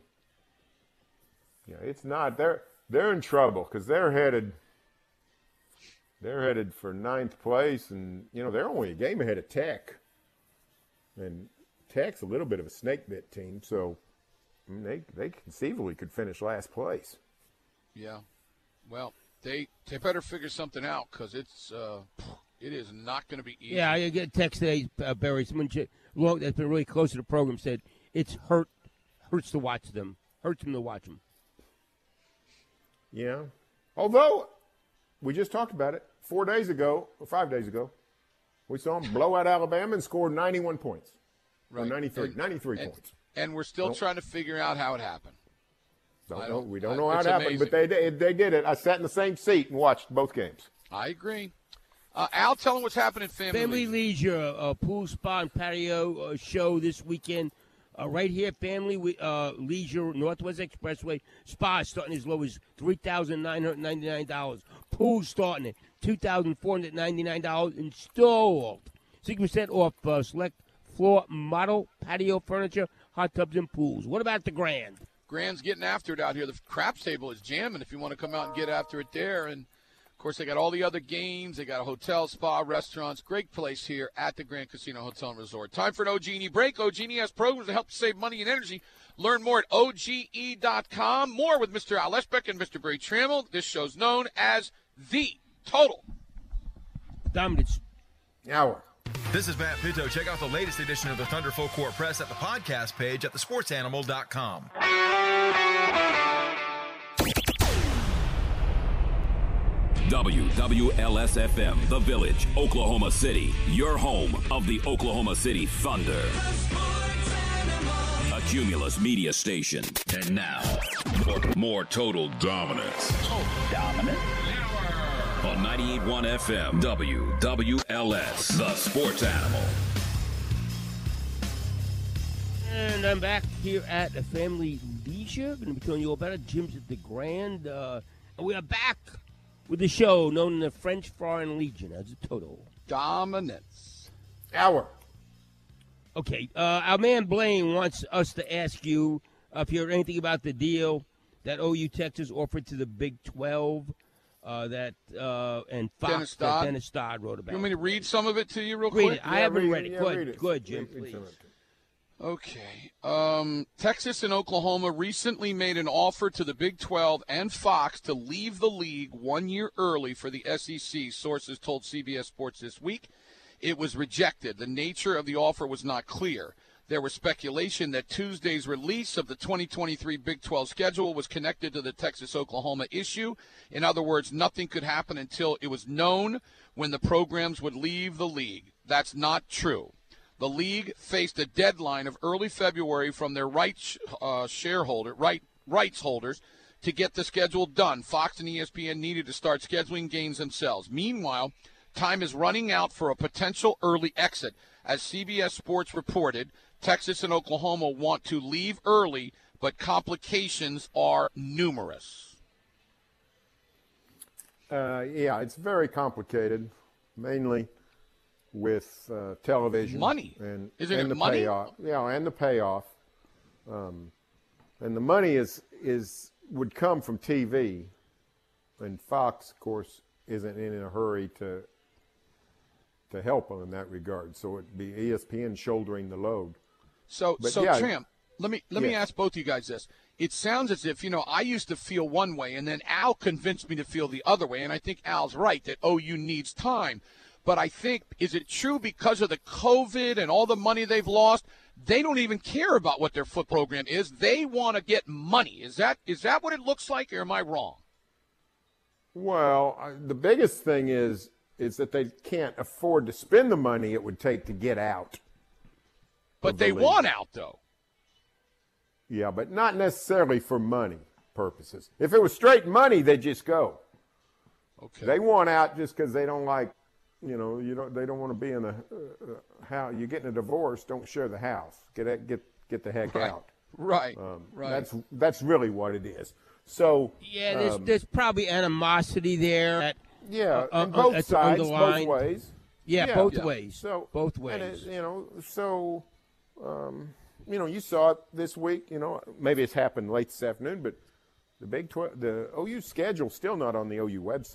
Speaker 15: Yeah, it's not. They're they're in trouble because they're headed. They're headed for ninth place, and you know they're only a game ahead of Tech. And Tech's a little bit of a snake bit team, so I mean, they they conceivably could finish last place.
Speaker 8: Yeah. Well, they they better figure something out because it's uh, it is not going to be easy.
Speaker 9: Yeah, I get a text today, uh, Barry. Someone long that's been really close to the program said it's hurt hurts to watch them. Hurts them to watch them.
Speaker 15: Yeah. Although we just talked about it four days ago or five days ago, we saw them blow out Alabama and scored ninety-one points. Right. Or ninety-three,
Speaker 8: and,
Speaker 15: ninety-three
Speaker 8: and,
Speaker 15: points.
Speaker 8: And we're still trying to figure out how it happened.
Speaker 15: Don't
Speaker 8: I
Speaker 15: know.
Speaker 8: don't,
Speaker 15: We don't
Speaker 8: I,
Speaker 15: know how it happened,
Speaker 8: amazing.
Speaker 15: but they, they they did it. I sat in the same seat and watched both games.
Speaker 8: I agree. Uh, Al, tell them what's happening. Family,
Speaker 9: Family Leisure, a uh, pool, spa, and patio uh, show this weekend. Uh, right here, Family uh, Leisure, Northwest Expressway. Spa starting as low as three thousand nine hundred ninety-nine dollars. Pool starting at two thousand four hundred ninety-nine dollars installed. six percent off uh, select floor model patio furniture, hot tubs, and pools. What about the Grand?
Speaker 8: Grand's getting after it out here. The craps table is jamming if you want to come out and get after it there. And, of course, they got all the other games. They got a hotel, spa, restaurants. Great place here at the Grand Casino Hotel and Resort. Time for an O G and E break. O G and E has programs to help you save money and energy. Learn more at O G E dot com. More with Mister Al Eschbeck and Mister Barry Trammell. This show's known as The Total
Speaker 9: Dominance
Speaker 15: Hour.
Speaker 3: This is Matt Pito. Check out the latest edition of the Thunder Full Court Press at the podcast page at the sports animal dot com.
Speaker 7: W W L S F M, The Village, Oklahoma City, your home of the Oklahoma City Thunder. A Cumulus media station. And now, more, more Total Dominance. Total Dominance? On ninety-eight point one F M, W W L S, The Sports Animal.
Speaker 9: And I'm back here at the Family Leisure. Going to be telling you all about it. Jim's at the Grand. Uh, and we are back with the show known in the French Foreign Legion as a Total
Speaker 8: Dominance
Speaker 15: Hour.
Speaker 9: Okay, uh, our man Blaine wants us to ask you uh, if you heard anything about the deal that O U Texas offered to the Big twelve. Uh, that uh, and Fox
Speaker 8: Dennis
Speaker 9: that
Speaker 8: Dodd.
Speaker 9: Dennis Dodd wrote about.
Speaker 8: You want me to read some of it to you real
Speaker 9: Read
Speaker 8: quick?
Speaker 9: it. I haven't
Speaker 15: read
Speaker 9: read
Speaker 15: it.
Speaker 9: it.
Speaker 15: Yeah,
Speaker 9: Good,
Speaker 15: read it.
Speaker 9: good, Jim,
Speaker 15: Read- read
Speaker 9: please.
Speaker 15: some of it.
Speaker 8: Okay. Um, Texas and Oklahoma recently made an offer to the Big twelve and Fox to leave the league one year early for the S E C, sources told C B S Sports this week. It was rejected. The nature of the offer was not clear. There was speculation that Tuesday's release of the twenty twenty-three Big twelve schedule was connected to the Texas-Oklahoma issue. In other words, nothing could happen until it was known when the programs would leave the league. That's not true. The league faced a deadline of early February from their rights uh, shareholder right rights holders to get the schedule done. Fox and E S P N needed to start scheduling games themselves. Meanwhile, time is running out for a potential early exit. As C B S Sports reported, Texas and Oklahoma want to leave early, but complications are numerous.
Speaker 15: Uh, yeah, it's very complicated, mainly with uh, television.
Speaker 8: Money.
Speaker 15: And,
Speaker 8: Isn't
Speaker 15: and
Speaker 8: it
Speaker 15: the
Speaker 8: money?
Speaker 15: payoff. Yeah, and the payoff. Um, and the money is is would come from T V. And Fox, of course, isn't in a hurry to to help them in that regard. So it'd be E S P N shouldering the load.
Speaker 8: So,
Speaker 15: But
Speaker 8: so
Speaker 15: yeah,
Speaker 8: Tramp, let me let me
Speaker 15: yeah.
Speaker 8: ask both you guys this. It sounds as if, you know, I used to feel one way, and then Al convinced me to feel the other way, and I think Al's right that O U needs time. But I think, is it true because of the COVID and all the money they've lost, they don't even care about what their foot program is. They want to get money. Is that is that what it looks like, or am I wrong?
Speaker 15: Well, I, the biggest thing is is that they can't afford to spend the money it would take to get out.
Speaker 8: But
Speaker 15: of the
Speaker 8: they
Speaker 15: league.
Speaker 8: want out, though.
Speaker 15: Yeah, but not necessarily for money purposes. If it was straight money, they'd just go.
Speaker 8: Okay.
Speaker 15: They want out just because they don't like, you know, you don't. They don't want to be in a uh, house. You're getting a divorce. Don't share the house. Get that, get get the heck
Speaker 8: Right.
Speaker 15: out.
Speaker 8: Right.
Speaker 15: Um,
Speaker 8: right.
Speaker 15: That's that's really what it is. So
Speaker 9: Yeah, there's,
Speaker 15: um,
Speaker 9: there's probably animosity there. That,
Speaker 15: yeah,
Speaker 9: uh,
Speaker 15: and
Speaker 9: uh,
Speaker 15: both
Speaker 9: that's
Speaker 15: sides, both
Speaker 9: underlined.
Speaker 15: ways.
Speaker 9: Yeah, both
Speaker 15: Yeah.
Speaker 9: ways.
Speaker 15: So
Speaker 9: both
Speaker 15: and
Speaker 9: ways.
Speaker 15: it, you know, so um, you know, you saw it this week. You know, maybe it's happened late this afternoon, but the Big twelve, the O U schedule's still not on the O U website.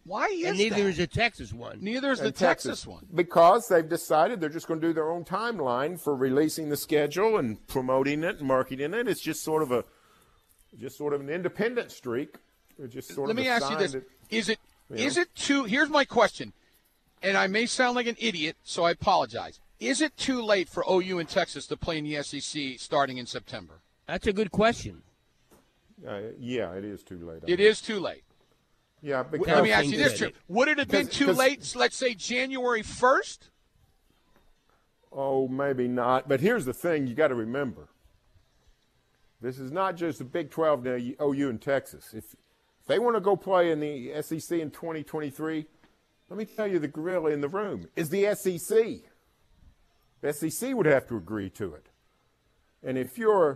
Speaker 8: Why is
Speaker 9: and neither
Speaker 8: that?
Speaker 9: is the Texas one.
Speaker 8: Neither is the
Speaker 15: And
Speaker 8: Texas, one.
Speaker 15: Because they've decided they're just going to do their own timeline for releasing the schedule and promoting it and marketing it. It's just sort of a, just sort of an independent streak. They're just sort
Speaker 8: Let
Speaker 15: of
Speaker 8: me ask you this:
Speaker 15: it,
Speaker 8: Is it
Speaker 15: you
Speaker 8: is
Speaker 15: know.
Speaker 8: it too? Here's my question, and I may sound like an idiot, so I apologize. Is it too late for O U and Texas to play in the S E C starting in September?
Speaker 9: That's a good question.
Speaker 15: Uh, yeah, it is too late.
Speaker 8: It is too late.
Speaker 15: Yeah, because
Speaker 8: Let me ask you this, Jim. Would it have been
Speaker 15: because-
Speaker 8: too
Speaker 15: because-
Speaker 8: late, let's say January first?
Speaker 15: Oh, maybe not. But here's the thing you got to remember. This is not just the Big twelve, now O U and Texas. If, if they want to go play in the S E C in twenty twenty-three, let me tell you the gorilla in the room is the S E C. The S E C would have to agree to it. And if you're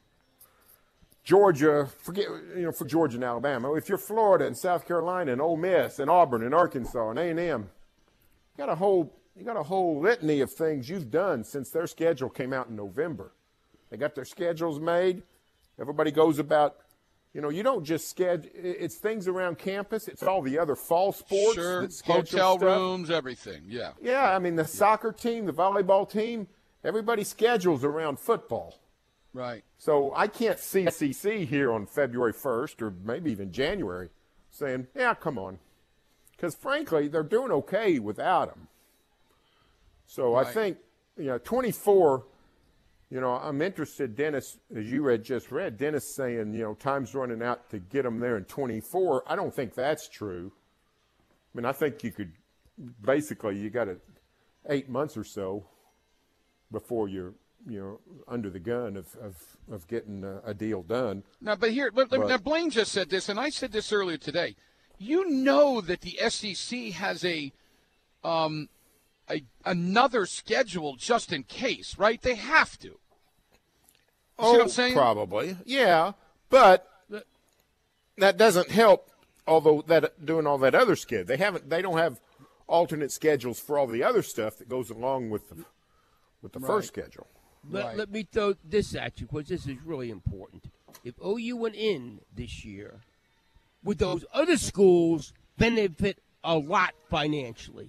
Speaker 15: Georgia, forget you know for Georgia and Alabama, if you're Florida and South Carolina and Ole Miss and Auburn and Arkansas and A and M, you got a whole you got a whole litany of things you've done since their schedule came out in November. They got their schedules made. Everybody goes about, you know, you don't just schedule. It's things around campus. It's all the other fall sports.
Speaker 8: Sure,
Speaker 15: that schedule
Speaker 8: hotel
Speaker 15: stuff.
Speaker 8: rooms, everything. Yeah.
Speaker 15: Yeah, I mean the soccer team, the volleyball team, everybody schedules around football.
Speaker 8: Right.
Speaker 15: So I can't see S E C here on February first or maybe even January saying, yeah, come on. Because, frankly, they're doing okay without them. So
Speaker 8: Right.
Speaker 15: I think, you know, twenty-four, you know, I'm interested, Dennis, as you read just read, Dennis saying, you know, time's running out to get them there in twenty-four. I don't think that's true. I mean, I think you could basically, you got a, eight months or so before you're, you know, under the gun of, of, of getting a, a deal done.
Speaker 8: Now, but here, but,
Speaker 15: But-
Speaker 8: now Blaine just said this, and I said this earlier today. You know that the S E C has a, um, a another schedule just in case, right? They have to. You
Speaker 15: Oh,
Speaker 8: see what I'm saying?
Speaker 15: probably. Yeah, but that doesn't help. Although that doing all that other skid, they haven't. They don't have alternate schedules for all the other stuff that goes along with the with the
Speaker 9: Right.
Speaker 15: first schedule.
Speaker 9: Let,
Speaker 8: Right.
Speaker 9: let me throw this at you because this is really important. If O U went in this year, would those other schools benefit a lot financially?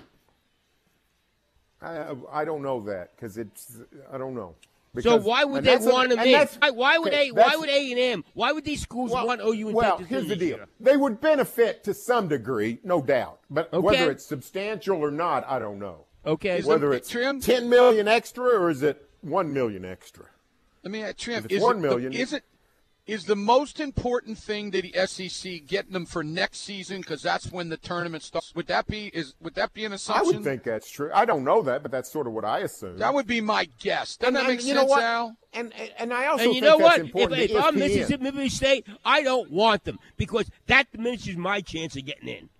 Speaker 15: I I don't know that because it's I don't know.
Speaker 9: So
Speaker 15: Because-
Speaker 9: why would
Speaker 15: and
Speaker 9: they
Speaker 15: that's a-
Speaker 9: want them
Speaker 15: and
Speaker 9: in?
Speaker 15: that's-
Speaker 9: Why, why would
Speaker 15: okay,
Speaker 9: they? Why
Speaker 15: that's-
Speaker 9: would A and M? Why would these schools
Speaker 15: Well,
Speaker 9: want O U and
Speaker 15: well,
Speaker 9: Texas
Speaker 15: here's
Speaker 9: in
Speaker 15: the
Speaker 9: this
Speaker 15: deal.
Speaker 9: year?
Speaker 15: They would benefit to some degree, no doubt. But
Speaker 9: Okay.
Speaker 15: whether it's substantial or not, I don't know.
Speaker 9: Okay.
Speaker 8: Is
Speaker 15: Whether
Speaker 8: the-
Speaker 15: it's
Speaker 8: Trim?
Speaker 15: ten million extra or is it one million extra?
Speaker 8: Let me ask Trim.
Speaker 15: If it's
Speaker 8: Is
Speaker 15: one
Speaker 8: it
Speaker 15: million-
Speaker 8: the, is it is the most important thing that the S E C getting them for next season because that's when the tournament starts? Would that be is would that be an
Speaker 15: I
Speaker 8: assumption?
Speaker 15: would think that's true. I don't know that, but that's sort of what I assume.
Speaker 8: that would be my guess. Doesn't
Speaker 15: And-
Speaker 8: that
Speaker 15: and
Speaker 8: make
Speaker 15: you
Speaker 8: sense,
Speaker 15: know what?
Speaker 8: Al?
Speaker 15: And, and and I also
Speaker 9: And you
Speaker 15: think
Speaker 9: know
Speaker 15: that's
Speaker 9: what? If,
Speaker 15: important
Speaker 9: if
Speaker 15: to
Speaker 9: I'm
Speaker 15: E S P N.
Speaker 9: Mississippi State, I don't want them because that diminishes my chance of getting in.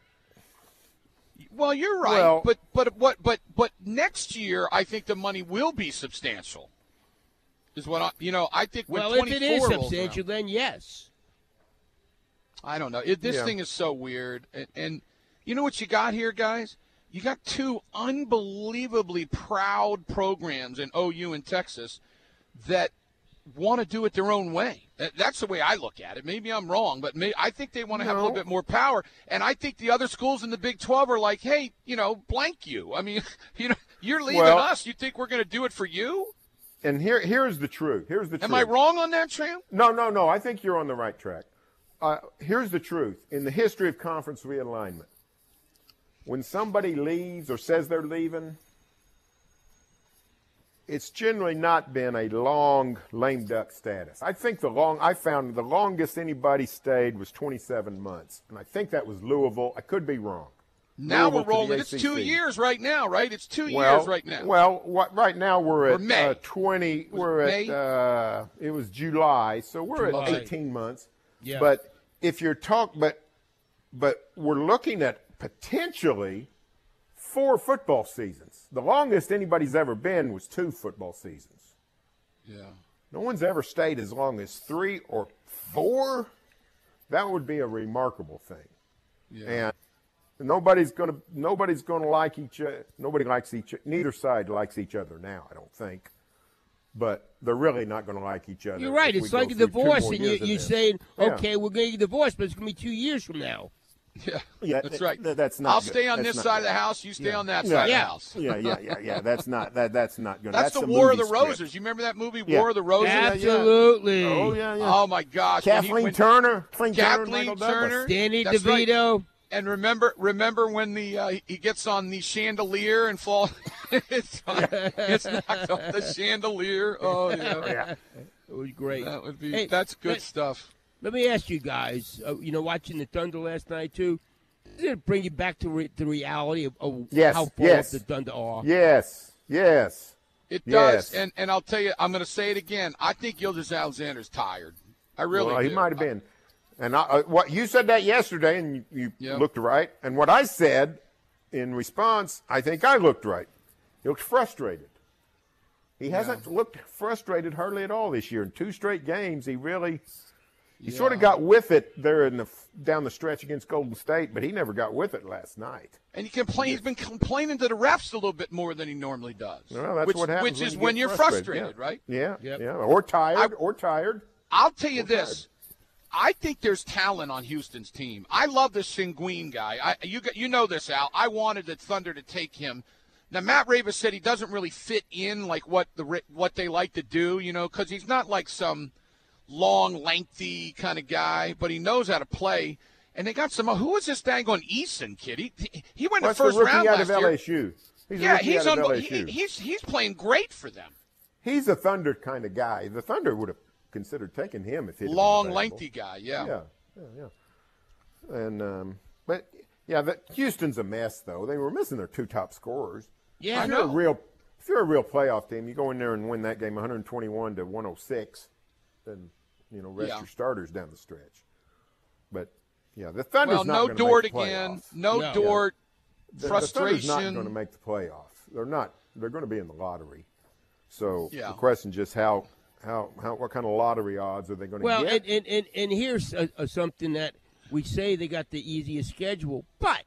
Speaker 8: Well, you're right,
Speaker 15: Well-
Speaker 8: but but what but but next year I think the money will be substantial. Is what I you know I think when
Speaker 9: Well, if it is
Speaker 8: twenty-four rolls
Speaker 9: substantial,
Speaker 8: around-
Speaker 9: then yes.
Speaker 8: I don't know. It, this
Speaker 15: Yeah.
Speaker 8: thing is so weird, and, and you know what you got here, guys? You got two unbelievably proud programs in O U and Texas that want to do it their own way. That- That's the way I look at it. Maybe I'm wrong, but may, I think they want to have a little
Speaker 15: No.
Speaker 8: bit more power. And I think the other schools in the Big twelve are like, hey, you know, blank you. I mean, you know, you're leaving
Speaker 15: Well-
Speaker 8: us. You think we're going to do it for you?
Speaker 15: And here here's the truth. Here's the
Speaker 8: Am
Speaker 15: truth.
Speaker 8: I wrong on that, Tram?
Speaker 15: No, no, no. I think you're on the right track. Uh, here's the truth. In the history of conference realignment, when somebody leaves or says they're leaving, it's generally not been a long lame duck status. I think the long I found the longest anybody stayed was twenty-seven months, and I think that was Louisville. I could be wrong.
Speaker 8: Now
Speaker 15: Louisville
Speaker 8: we're
Speaker 15: to the
Speaker 8: rolling. It's
Speaker 15: A C
Speaker 8: two
Speaker 15: C.
Speaker 8: years right now, right? It's two
Speaker 15: Well,
Speaker 8: years right now.
Speaker 15: Well, what, right now we're
Speaker 8: Or
Speaker 15: at
Speaker 8: May.
Speaker 15: Uh, twenty.
Speaker 8: Was
Speaker 15: We're
Speaker 8: it
Speaker 15: at uh, it was July, so we're
Speaker 9: July.
Speaker 15: at eighteen months.
Speaker 9: Yeah.
Speaker 15: But if you're talk, but but we're looking at potentially four football seasons. The longest anybody's ever been was two football seasons.
Speaker 8: Yeah.
Speaker 15: No one's ever stayed as long as three or four. That would be a remarkable thing.
Speaker 8: Yeah.
Speaker 15: And nobody's gonna nobody's gonna like each other. Nobody likes each. Neither side likes each other now. I don't think. But they're really not going to like each other.
Speaker 9: You're right.
Speaker 15: if we
Speaker 9: It's
Speaker 15: go
Speaker 9: like a
Speaker 15: through two
Speaker 9: divorce,
Speaker 15: more
Speaker 9: and you,
Speaker 15: years of
Speaker 9: you're
Speaker 15: this.
Speaker 9: saying,
Speaker 15: Yeah.
Speaker 9: okay, we're going to get divorced, but it's going to be two years from now.
Speaker 8: Yeah,
Speaker 15: Yeah,
Speaker 8: that's
Speaker 15: th-
Speaker 8: right.
Speaker 15: th- that's not
Speaker 8: I'll
Speaker 15: good.
Speaker 8: stay on
Speaker 15: That's
Speaker 8: this
Speaker 15: not
Speaker 8: side
Speaker 15: good.
Speaker 8: of the house. You stay
Speaker 15: Yeah.
Speaker 8: on that
Speaker 15: Yeah.
Speaker 8: side
Speaker 15: Yeah.
Speaker 8: of the house.
Speaker 15: Yeah, yeah, yeah, yeah. That's not that. That's not good.
Speaker 8: That's,
Speaker 15: That's
Speaker 8: the
Speaker 15: a
Speaker 8: War of the
Speaker 15: movie script.
Speaker 8: Roses. You remember that movie,
Speaker 15: Yeah.
Speaker 8: War of the Roses?
Speaker 9: Absolutely.
Speaker 15: Oh yeah, yeah.
Speaker 8: Oh my gosh. When he-
Speaker 15: Kathleen
Speaker 8: when-
Speaker 15: Turner, Kathleen Turner, and
Speaker 8: Kathleen
Speaker 15: Michael Douglas.
Speaker 8: Turner,
Speaker 9: Danny
Speaker 8: That's right.
Speaker 9: DeVito.
Speaker 8: And remember, remember when the uh, he gets on the chandelier and falls. it's, it's knocked off the chandelier. Oh yeah.
Speaker 15: Yeah.
Speaker 9: It was great.
Speaker 8: That would be.
Speaker 9: Hey,
Speaker 8: that's good
Speaker 9: let-
Speaker 8: stuff.
Speaker 9: Let me ask you guys, uh, you know, watching the Thunder last night, too, does it bring you back to re- the reality of, of
Speaker 15: Yes,
Speaker 9: how far
Speaker 15: yes.
Speaker 9: off the Thunder are?
Speaker 15: Yes, yes.
Speaker 8: It
Speaker 15: Yes.
Speaker 8: does, and and I'll tell you, I'm going to say it again. I think Gildas Alexander's tired. I really
Speaker 15: well,
Speaker 8: do.
Speaker 15: he might have been. And I, uh, what you said that yesterday, and you, you
Speaker 8: Yep.
Speaker 15: looked right. And what I said in response, I think I looked right. He looked frustrated. He hasn't looked frustrated hardly at all this year. In two straight games, he really he
Speaker 8: Yeah.
Speaker 15: sort of got with it there in the down the stretch against Golden State, but he never got with it last night.
Speaker 8: And he complain, he's been complaining to the refs a little bit more than he normally does.
Speaker 15: Well, that's
Speaker 8: which,
Speaker 15: what happens.
Speaker 8: Which
Speaker 15: when
Speaker 8: is
Speaker 15: you
Speaker 8: when
Speaker 15: get
Speaker 8: you're frustrated,
Speaker 15: yeah.
Speaker 8: right?
Speaker 15: Yeah,
Speaker 9: Yep.
Speaker 15: yeah, or tired, or tired.
Speaker 8: I'll tell you
Speaker 15: Or
Speaker 8: this. I think there's talent on Houston's team. I love the Sengun guy. I, you you know this, Al. I wanted the Thunder to take him. Now, Matt Ravis said he doesn't really fit in like what the what they like to do, you know, because he's not like some long, lengthy kind of guy, but he knows how to play. And they got some. Who was this daggone Eason kid? He he went
Speaker 15: What's
Speaker 8: the first
Speaker 15: the rookie
Speaker 8: round
Speaker 15: out
Speaker 8: last
Speaker 15: of
Speaker 8: year.
Speaker 15: L S U? He's a
Speaker 8: yeah,
Speaker 15: rookie
Speaker 8: he's
Speaker 15: out of
Speaker 8: unbe-
Speaker 15: L S U.
Speaker 8: he, he's he's playing great for them.
Speaker 15: He's a Thunder kind of guy. The Thunder would have considered taking him if he'd have been
Speaker 8: Long,
Speaker 15: available.
Speaker 8: lengthy guy. Yeah.
Speaker 15: Yeah, yeah, yeah. And um, but yeah, the, Houston's a mess though. They were missing their two top scorers.
Speaker 9: Yeah,
Speaker 15: if
Speaker 9: I
Speaker 15: you're a
Speaker 9: know.
Speaker 15: real, if you're a real playoff team, you go in there and win that game one twenty-one to one oh six, then you know rest
Speaker 8: Yeah.
Speaker 15: your starters down the stretch. But yeah, the Thunder's
Speaker 8: Well,
Speaker 15: not
Speaker 8: no
Speaker 15: gonna
Speaker 8: Dort
Speaker 15: make the
Speaker 8: again.
Speaker 15: playoffs.
Speaker 8: No,
Speaker 9: No.
Speaker 8: Dort.
Speaker 15: The,
Speaker 8: Frustration.
Speaker 15: The Thunder's not going to make the playoffs. They're not. They're going to be in the lottery. So
Speaker 8: Yeah.
Speaker 15: the question just how, how, how, what kind of lottery odds are they going to
Speaker 9: Well,
Speaker 15: get?
Speaker 9: and, and, and, and here's a, a, something that we say they got the easiest schedule, but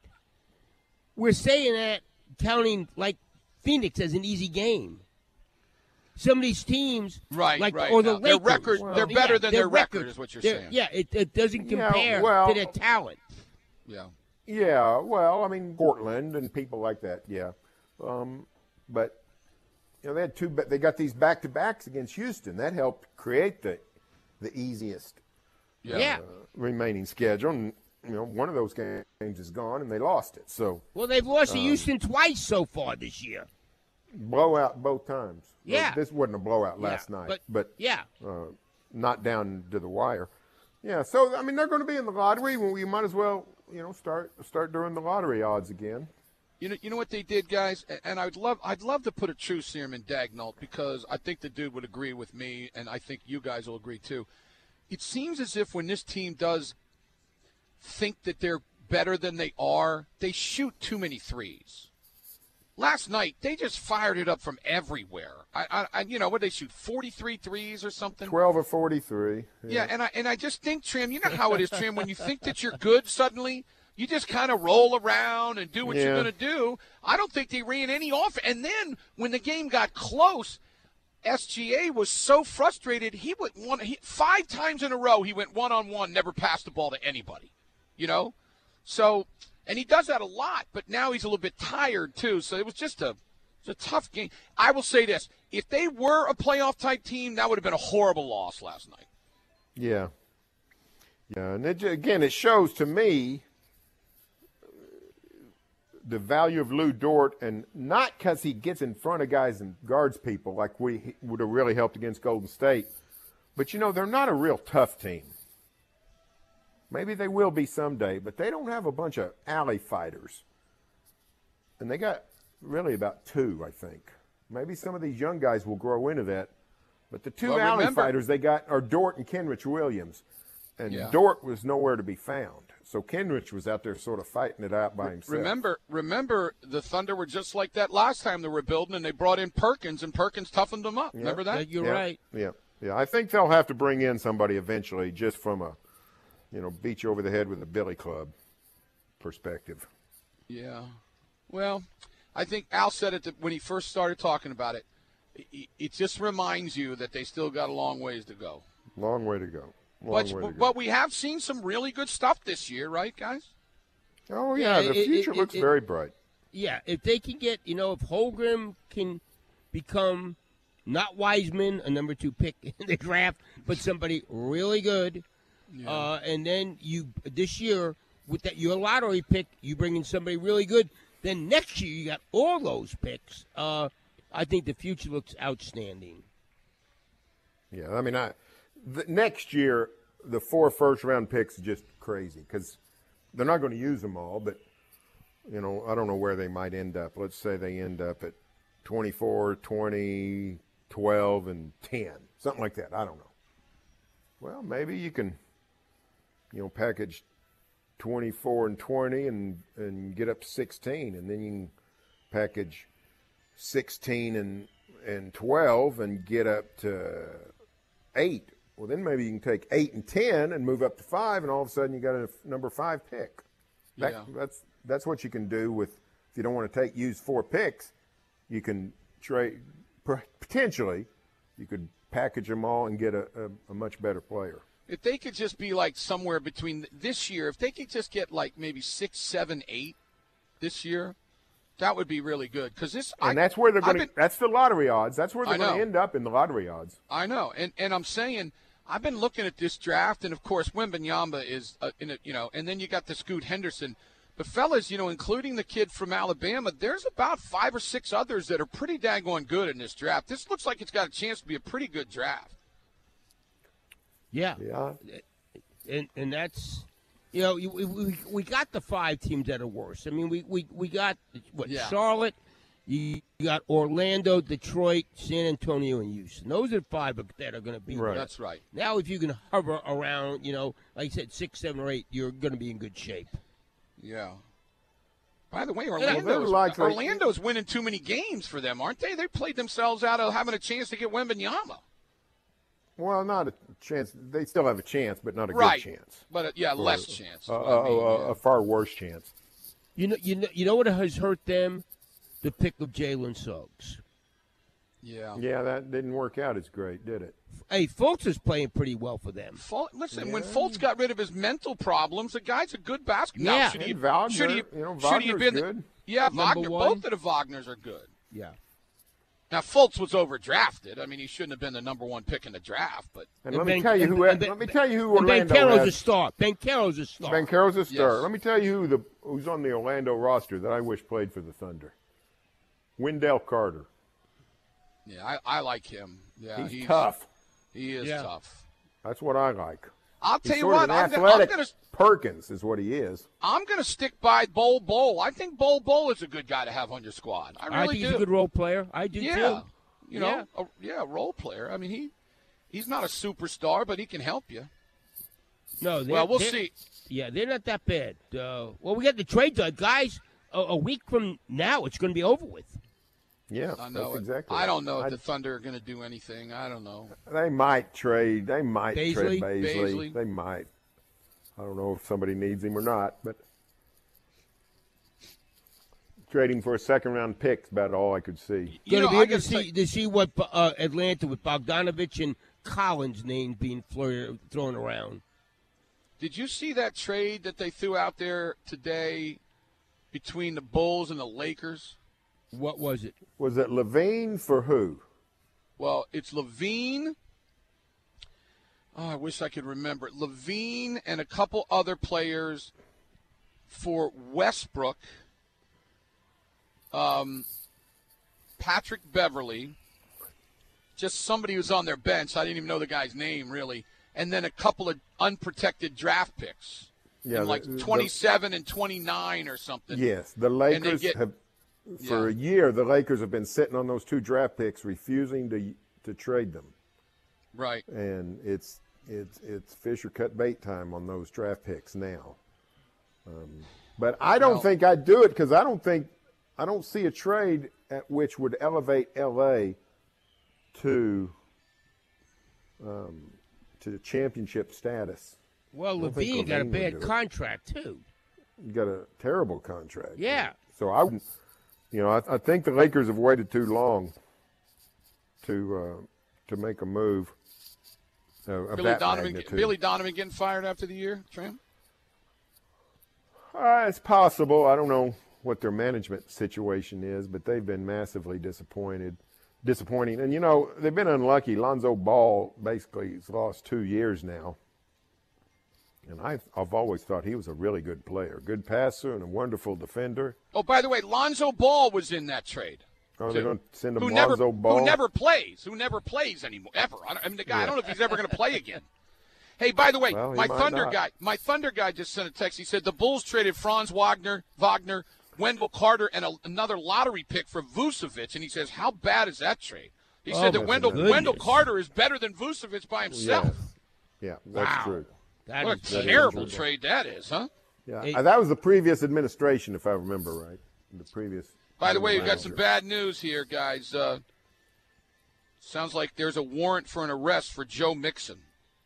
Speaker 9: we're saying that counting like Phoenix as an easy game. Some of these teams,
Speaker 8: Right,
Speaker 9: like
Speaker 8: right.
Speaker 9: or the
Speaker 8: Now, their
Speaker 9: Lakers,
Speaker 8: record- they're
Speaker 9: yeah,
Speaker 8: better than their record, is what you're
Speaker 9: they're-
Speaker 8: saying.
Speaker 9: Yeah, it, it doesn't
Speaker 15: Yeah,
Speaker 9: compare
Speaker 15: well-
Speaker 9: to their talent.
Speaker 8: Yeah.
Speaker 15: Yeah, well, I mean Portland and people like that. Yeah, um, but you know they had two. ba- They got these back to backs against Houston. That helped create the the easiest
Speaker 8: Yeah.
Speaker 9: Yeah.
Speaker 15: uh, remaining schedule. And you know one of those games is gone, and they lost it. So
Speaker 9: Well, they've lost
Speaker 15: Um,
Speaker 9: to Houston twice so far this year.
Speaker 15: blowout both times. Well,
Speaker 9: Yeah.
Speaker 15: this wasn't a blowout
Speaker 9: Yeah,
Speaker 15: last night,
Speaker 9: but-
Speaker 15: but
Speaker 9: yeah.
Speaker 15: uh, not down to the wire. Yeah, so I mean they're going to be in the lottery. Well, you might as well you know start start doing the lottery odds again.
Speaker 8: You know, you know what they did, guys, A- and I'd love, I'd love to put a truth serum in Dagnall because I think the dude would agree with me, and I think you guys will agree too. It seems as if when this team does think that they're better than they are, they shoot too many threes. Last night, they just fired it up from everywhere. I, I, I you know, what they shoot, forty-three threes or something.
Speaker 15: Twelve or forty-three.
Speaker 8: Yeah, and I and I just think, Trim, you know how it is, Trim, when you think that you're good suddenly, you just kind of roll around and do what you're
Speaker 15: Yeah.
Speaker 8: going to do. I don't think they ran any off. And then when the game got close, S G A was so frustrated, he went one he, five times in a row, he went one-on-one, never passed the ball to anybody, you know? So, and he does that a lot, but now he's a little bit tired too. So it was just a, it's a tough game. I will say this. If they were a playoff-type team, that would have been a horrible loss last night.
Speaker 15: Yeah. Yeah, and it, again, it shows to me the value of Lou Dort, and not because he gets in front of guys and guards people like we he would have really helped against Golden State, but, you know, they're not a real tough team. Maybe they will be someday, but they don't have a bunch of alley fighters. And they got really about two, I think. Maybe some of these young guys will grow into that. But the two
Speaker 8: Well,
Speaker 15: alley
Speaker 8: remember-
Speaker 15: fighters they got are Dort and Kenrich Williams. And
Speaker 8: Yeah.
Speaker 15: Dort was nowhere to be found. So Kenrich was out there sort of fighting it out by himself.
Speaker 8: Remember, remember, the Thunder were just like that last time they were building, and they brought in Perkins, and Perkins toughened them up.
Speaker 15: Yeah.
Speaker 8: Remember that?
Speaker 9: You're
Speaker 15: yeah.
Speaker 9: right.
Speaker 15: Yeah, yeah. I think they'll have to bring in somebody eventually just from a, you know, beat you over the head with a billy club perspective.
Speaker 8: Yeah. Well, I think Al said it that when he first started talking about it. It, it just reminds you that they still got a long ways to go.
Speaker 15: Long way to go. Long
Speaker 8: But,
Speaker 15: way to go.
Speaker 8: but we have seen some really good stuff this year, right, guys?
Speaker 15: Oh, yeah,
Speaker 9: Yeah,
Speaker 15: the
Speaker 9: it-
Speaker 15: future
Speaker 9: it-
Speaker 15: looks
Speaker 9: it-
Speaker 15: very bright.
Speaker 9: Yeah, if they can get, you know, if Holmgren can become not Wiseman, a number two pick in the draft, but somebody really good,
Speaker 8: Yeah.
Speaker 9: uh, and then you this year with that your lottery pick, you bring in somebody really good. Then next year you got all those picks. Uh, I think the future looks outstanding.
Speaker 15: Yeah, I mean, I the, next year the four first-round picks are just crazy because they're not going to use them all, but, you know, I don't know where they might end up. Let's say they end up at twenty-four, twenty, twelve, and ten, something like that. I don't know. Well, maybe you can, you know, package twenty-four and twenty and, and get up to sixteen, and then you can package sixteen and, and twelve and get up to eight. Well, then maybe you can take eight and ten and move up to five, and all of a sudden you got a number five pick. That,
Speaker 8: Yeah.
Speaker 15: That's that's what you can do with, if you don't want to take use four picks, you can trade, potentially, you could package them all and get a, a, a much better player.
Speaker 8: If they could just be like somewhere between this year, if they could just get like maybe six, seven, eight this year, that would be really good. Because this,
Speaker 15: And
Speaker 8: I,
Speaker 15: that's where they're
Speaker 8: I've
Speaker 15: going to,
Speaker 8: been-
Speaker 15: that's the lottery odds. That's where
Speaker 8: I
Speaker 15: they're going
Speaker 8: know.
Speaker 15: to end up in the lottery odds.
Speaker 8: I know, and and I'm saying I've been looking at this draft, and of course Wembanyama is uh, in it, you know, and then you got the Scoot Henderson. But fellas, you know, including the kid from Alabama, there's about five or six others that are pretty daggone good in this draft. This looks like it's got a chance to be a pretty good draft.
Speaker 9: Yeah.
Speaker 15: Yeah.
Speaker 9: And and that's, you know, we, we, we got the five teams that are worse. I mean, we, we, we got, what,
Speaker 8: Yeah.
Speaker 9: Charlotte, you, you got Orlando, Detroit, San Antonio, and Houston. Those are the five that are going to be
Speaker 15: Right.
Speaker 9: there.
Speaker 8: That's right.
Speaker 9: Now, if you can hover around, you know, like I said, six, seven, or eight, you're going to be in good shape.
Speaker 8: Yeah. By the way,
Speaker 15: they're
Speaker 8: Orlando's,
Speaker 15: likely-
Speaker 8: Orlando's winning too many games for them, aren't they? They played themselves out of having a chance to get Wembanyama.
Speaker 15: Well, not a chance. They still have a chance, but not a
Speaker 8: Right.
Speaker 15: good chance.
Speaker 8: But, uh, yeah,
Speaker 15: Or
Speaker 8: less chance. is
Speaker 15: A,
Speaker 8: what I mean,
Speaker 15: a- a-
Speaker 8: yeah.
Speaker 15: a far worse chance.
Speaker 9: You know, you know, you know what has hurt them? The pick of Jalen Suggs.
Speaker 8: Yeah.
Speaker 15: Yeah, that didn't work out as great, did it?
Speaker 9: Hey, Fultz is playing pretty well for them.
Speaker 8: Fol- Listen, when
Speaker 15: Yeah.
Speaker 8: Fultz got rid of his mental problems, the guy's a good basketball.
Speaker 9: Yeah.
Speaker 8: Now, should he,
Speaker 15: And Wagner,
Speaker 8: should he,
Speaker 15: you know,
Speaker 8: should he have
Speaker 15: Wagner's
Speaker 8: been?
Speaker 15: good.
Speaker 8: Yeah,
Speaker 9: Number
Speaker 8: Wagner.
Speaker 9: one.
Speaker 8: Both of the Wagners are good.
Speaker 9: Yeah.
Speaker 8: Now, Fultz was overdrafted. I mean, he shouldn't have been the number one pick in the draft. But
Speaker 15: And,
Speaker 9: And
Speaker 15: let me
Speaker 9: Ben-
Speaker 15: tell you
Speaker 9: and-
Speaker 15: who.
Speaker 9: and Ben-
Speaker 15: let me tell you who
Speaker 9: And Ben
Speaker 15: Orlando
Speaker 9: Carroll's a
Speaker 15: has.
Speaker 9: star. Ben Carroll's a star.
Speaker 15: Ben Carroll's a star.
Speaker 8: Yes.
Speaker 15: Let me tell you who the who's on the Orlando roster that I wish played for the Thunder. Wendell Carter.
Speaker 8: yeah, I, I like him. Yeah,
Speaker 15: he's, tough.
Speaker 8: He is
Speaker 9: Yeah.
Speaker 8: tough.
Speaker 15: That's what I like.
Speaker 8: I'll
Speaker 15: He's
Speaker 8: tell you
Speaker 15: sort
Speaker 8: what.
Speaker 15: of an
Speaker 8: I'm, gonna-
Speaker 15: athletic
Speaker 8: I'm gonna
Speaker 15: Perkins is what he is.
Speaker 8: I'm gonna stick by Bol Bol. I think Bol Bol is a good guy to have on your squad. I
Speaker 9: I
Speaker 8: really
Speaker 9: think
Speaker 8: do.
Speaker 9: he's a good role player. I do
Speaker 8: yeah,
Speaker 9: too.
Speaker 8: you know, a, yeah, role player. I mean, he he's not a superstar, but he can help you.
Speaker 9: No, they're-
Speaker 8: Well, we'll
Speaker 9: they're-
Speaker 8: see.
Speaker 9: Yeah, they're not that bad. Uh, well, we got the trade done, guys. A, a week from now, it's going to be over with.
Speaker 15: Yeah,
Speaker 8: I know
Speaker 15: that's
Speaker 8: it.
Speaker 15: exactly.
Speaker 8: I
Speaker 15: right.
Speaker 8: don't know if
Speaker 15: I-
Speaker 8: the Thunder are going to do anything. I don't know.
Speaker 15: They might trade. They might
Speaker 9: Baisley?
Speaker 15: trade Baisley.
Speaker 8: Baisley.
Speaker 15: They might. I don't know if somebody needs him or not, but trading for a second round pick is about all I could see.
Speaker 8: You
Speaker 9: Going
Speaker 8: know,
Speaker 9: to be
Speaker 8: I
Speaker 9: able to
Speaker 8: gotta
Speaker 9: see,
Speaker 8: say-
Speaker 9: to see what uh, Atlanta with Bogdanovich and Collins' names being flirted, thrown around.
Speaker 8: Did you see that trade that they threw out there today between the Bulls and the Lakers?
Speaker 9: What was it?
Speaker 15: Was it Levine for who?
Speaker 8: Well, it's Levine. Oh, I wish I could remember it. Levine and a couple other players for Westbrook. Um, Patrick Beverly. Just somebody who's on their bench. I didn't even know the guy's name, really. And then a couple of unprotected draft picks.
Speaker 15: Yeah,
Speaker 8: in like
Speaker 15: the- the-
Speaker 8: twenty-seven and twenty-nine or something.
Speaker 15: Yes, the
Speaker 8: And they
Speaker 15: Lakers
Speaker 8: get-
Speaker 15: have. For
Speaker 8: Yeah.
Speaker 15: a year, the Lakers have been sitting on those two draft picks, refusing to to trade them,
Speaker 8: Right.
Speaker 15: and it's it's it's fish or cut bait time on those draft picks now. Um, but I don't
Speaker 8: Well-
Speaker 15: think I'd do it because I don't think I don't see a trade at which would elevate L A to um, to championship status.
Speaker 9: Well,
Speaker 15: I don't think
Speaker 9: Levine got a
Speaker 15: Levine would
Speaker 9: bad
Speaker 15: do it.
Speaker 9: contract, too.
Speaker 15: You got a terrible contract.
Speaker 9: Yeah.
Speaker 15: So I wouldn't. You know, I, I think the Lakers have waited too long to uh, to make a move uh, of
Speaker 8: Billy
Speaker 15: that
Speaker 8: Donovan,
Speaker 15: magnitude.
Speaker 8: Billy Donovan getting fired after the year, Tram?
Speaker 15: Uh, it's possible. I don't know what their management situation is, but they've been massively disappointed, disappointing. And, you know, they've been unlucky. Lonzo Ball basically has lost two years now. And I've, I've always thought he was a really good player, good passer and a wonderful defender.
Speaker 8: Oh, by the way, Lonzo Ball was in that trade.
Speaker 15: Oh, they're going to send him
Speaker 8: who
Speaker 15: Lonzo
Speaker 8: never,
Speaker 15: Ball?
Speaker 8: Who never plays, who never plays anymore, ever. I, I mean, the guy,
Speaker 15: Yeah.
Speaker 8: I don't know if he's ever going to play again. Hey, by the way,
Speaker 15: Well, he
Speaker 8: my
Speaker 15: might
Speaker 8: Thunder
Speaker 15: not.
Speaker 8: guy, my Thunder guy just sent a text. He said the Bulls traded Franz Wagner, Wagner, Wendell Carter, and a, another lottery pick for Vucevic. And he says, how bad is that trade? He
Speaker 15: Oh,
Speaker 8: said that
Speaker 15: my
Speaker 8: Wendell
Speaker 15: goodness.
Speaker 8: Wendell Carter is better than Vucevic by himself.
Speaker 15: Yeah, yeah that's
Speaker 8: Wow.
Speaker 15: true.
Speaker 9: That
Speaker 8: What
Speaker 9: is
Speaker 8: a
Speaker 9: very
Speaker 8: terrible
Speaker 9: true.
Speaker 8: trade that is, huh?
Speaker 15: Yeah,
Speaker 9: Hey.
Speaker 15: uh, that was the previous administration, if I remember right. The previous.
Speaker 8: By the way, we've got
Speaker 15: manager.
Speaker 8: some bad news here, guys. Uh, sounds like there's a warrant for an arrest for Joe Mixon.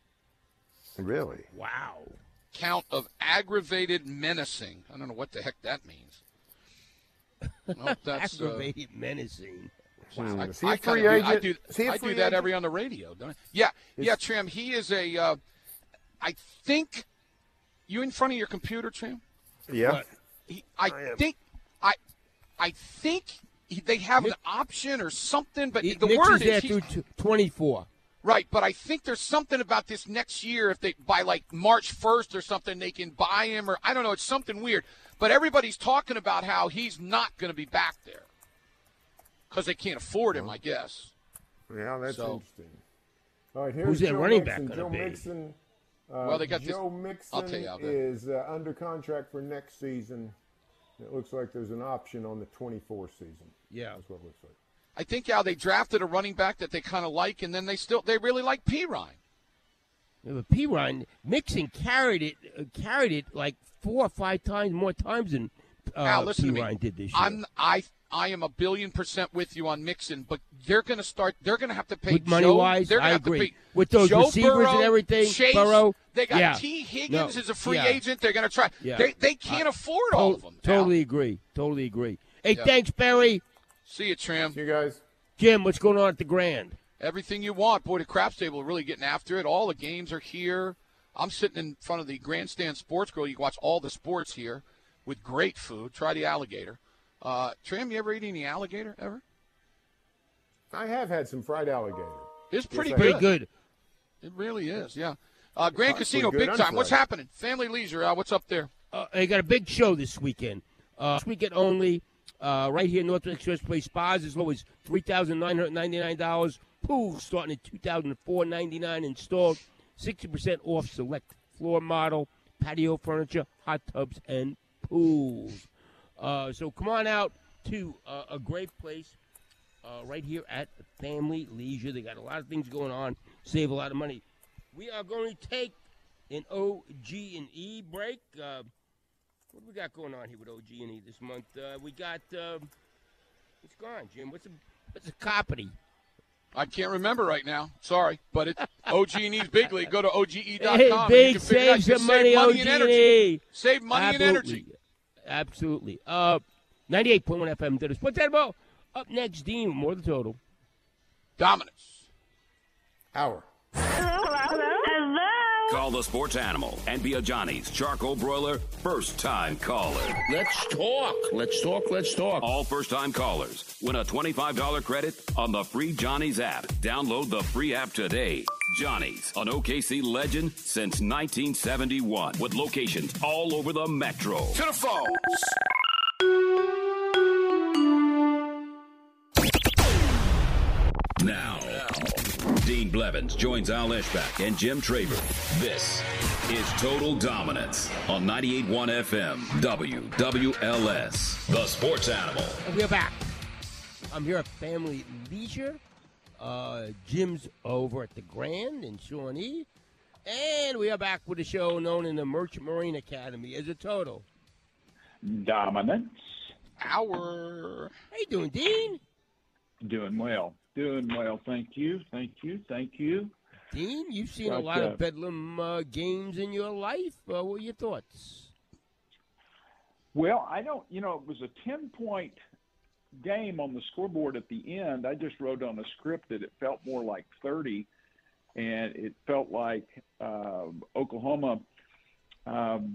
Speaker 15: Really?
Speaker 9: Wow.
Speaker 8: Count of aggravated menacing. I don't know what the heck that means. Well, that's, uh,
Speaker 9: Aggravated menacing.
Speaker 8: Wow. I,
Speaker 15: Is he a
Speaker 8: I kinda
Speaker 15: free
Speaker 8: do, I
Speaker 15: agent?
Speaker 8: do,
Speaker 15: Is he a
Speaker 8: I
Speaker 15: free
Speaker 8: do that
Speaker 15: agent?
Speaker 8: every on the radio, don't I? Yeah,
Speaker 15: Is-
Speaker 8: yeah, Trim. He is a. Uh, I think you in front of your computer, Trim.
Speaker 15: Yeah.
Speaker 9: What?
Speaker 8: He, I, think I, I think he, they have an option or something, but
Speaker 9: He,
Speaker 8: the
Speaker 9: Mixon's
Speaker 8: word
Speaker 9: there
Speaker 8: is
Speaker 9: through
Speaker 8: he's-
Speaker 9: t- twenty-four.
Speaker 8: right. But I think there's something about this next year. If they by like March first or something, they can buy him, or I don't know. It's something weird. But everybody's talking about how he's not going to be back there because they can't afford him. I guess.
Speaker 15: Yeah, that's
Speaker 8: So-
Speaker 15: interesting. All right, here's
Speaker 9: Who's their
Speaker 15: Joe
Speaker 9: running
Speaker 15: Mixon.
Speaker 9: back gonna
Speaker 15: Joe
Speaker 9: be?
Speaker 15: Mixon. Uh,
Speaker 8: Well, they got this-
Speaker 15: Joe Mixon
Speaker 8: I'll tell you how that-
Speaker 15: is uh, under contract for next season. It looks like there's an option on the twenty-four season.
Speaker 9: Yeah.
Speaker 15: That's what it looks like.
Speaker 8: I think how they drafted a running back that they kind of like, and then they still they really like P. Ryan.
Speaker 9: Yeah, but P. Ryan Mixon carried it, uh, carried it like four or five times more times than uh,
Speaker 8: Al, listen
Speaker 9: P.
Speaker 8: to me.
Speaker 9: Ryan did this year.
Speaker 8: I'm I I am a billion percent with you on Mixon, but they're going to start. They're going to have to pay
Speaker 9: With
Speaker 8: Joe-
Speaker 9: money-wise,
Speaker 8: they're gonna
Speaker 9: I
Speaker 8: have to
Speaker 9: agree.
Speaker 8: pay
Speaker 9: With those
Speaker 8: Joe
Speaker 9: receivers and
Speaker 8: Burrow,
Speaker 9: everything,
Speaker 8: Chase,
Speaker 9: Burrow,
Speaker 8: they got
Speaker 9: yeah.
Speaker 8: T. Higgins
Speaker 9: No,
Speaker 8: as a free
Speaker 9: yeah.
Speaker 8: agent. They're going to try.
Speaker 9: Yeah.
Speaker 8: They they can't
Speaker 9: I-
Speaker 8: afford
Speaker 9: to-
Speaker 8: all of them. Al.
Speaker 9: Totally agree. Totally agree. Hey,
Speaker 8: Yeah.
Speaker 9: thanks, Barry.
Speaker 8: See you, Tram.
Speaker 15: You guys.
Speaker 9: Jim, what's going on at the Grand?
Speaker 8: Everything you want. Boy, the craps table are really getting after it. All the games are here. I'm sitting in front of the Grandstand Sports Grill. You can watch all the sports here with great food. Try the alligator. Uh, Tram, you ever eat any alligator ever?
Speaker 15: I have had some fried alligator.
Speaker 8: It's pretty
Speaker 15: Yes, I
Speaker 8: good.
Speaker 15: have.
Speaker 9: Pretty good.
Speaker 8: It really is, yeah. Uh, Grand
Speaker 15: It's
Speaker 8: Casino,
Speaker 15: pretty
Speaker 8: big
Speaker 15: good
Speaker 8: time. What's
Speaker 15: unfried.
Speaker 8: happening? Family Leisure, uh, what's up there?
Speaker 9: Uh, I got a big show this weekend. Uh, this weekend only, uh, right here in Northwest Expressway. Spas as low as three thousand nine hundred ninety-nine dollars. Pools starting at two thousand four hundred ninety-nine dollars installed. sixty percent off select floor model, patio furniture, hot tubs, and pools. Uh, so come on out to uh, a great place uh, right here at Family Leisure. They got a lot of things going on. Save a lot of money. We are going to take an O G and E break. Uh, what do we got going on here with O G and E this month? Uh, we got uh, what's going on, Jim? What's a what's a company?
Speaker 8: I can't remember right now. Sorry, but it's O G and E's Big League. Go to O G E dot com.
Speaker 9: Hey,
Speaker 8: and
Speaker 9: big,
Speaker 8: you can figure it out.
Speaker 9: save
Speaker 8: You can
Speaker 9: some money,
Speaker 8: save
Speaker 9: O
Speaker 8: money
Speaker 9: G
Speaker 8: and
Speaker 9: and
Speaker 8: energy.
Speaker 9: E.
Speaker 8: Save money
Speaker 9: Absolutely.
Speaker 8: and energy.
Speaker 9: Absolutely. Uh, ninety-eight point one F M. What's that about? Up next, Dean, with more of the total.
Speaker 8: Dominance.
Speaker 15: Hour.
Speaker 7: Call the sports animal and be a Johnny's charcoal broiler first time caller.
Speaker 20: Let's talk. Let's talk. Let's talk.
Speaker 7: All first time callers win a twenty-five dollars credit on the free Johnny's app. Download the free app today. Johnny's, an O K C legend since nineteen seventy-one, with locations all over the metro.
Speaker 8: To the phones.
Speaker 7: Now, Dean Blevins joins Al Eschbach and Jim Traver. This is Total Dominance on ninety-eight point one F M, W W L S, the sports animal.
Speaker 9: And we are back. I'm here at Family Leisure. Uh, Jim's over at the Grand in Shawnee. And we are back with a show known in the Merchant Marine Academy as a total.
Speaker 21: Dominance.
Speaker 8: Hour.
Speaker 9: How you doing, Dean?
Speaker 21: Doing well. Doing well. Thank you. Thank you. Thank you.
Speaker 9: Dean, you've seen a
Speaker 21: But,
Speaker 9: lot
Speaker 21: uh,
Speaker 9: of Bedlam uh, games in your life. Uh, what are your thoughts?
Speaker 21: Well, I don't, you know, it was a ten-point game on the scoreboard at the end. I just wrote on a script that it felt more like thirty, and it felt like uh, Oklahoma um,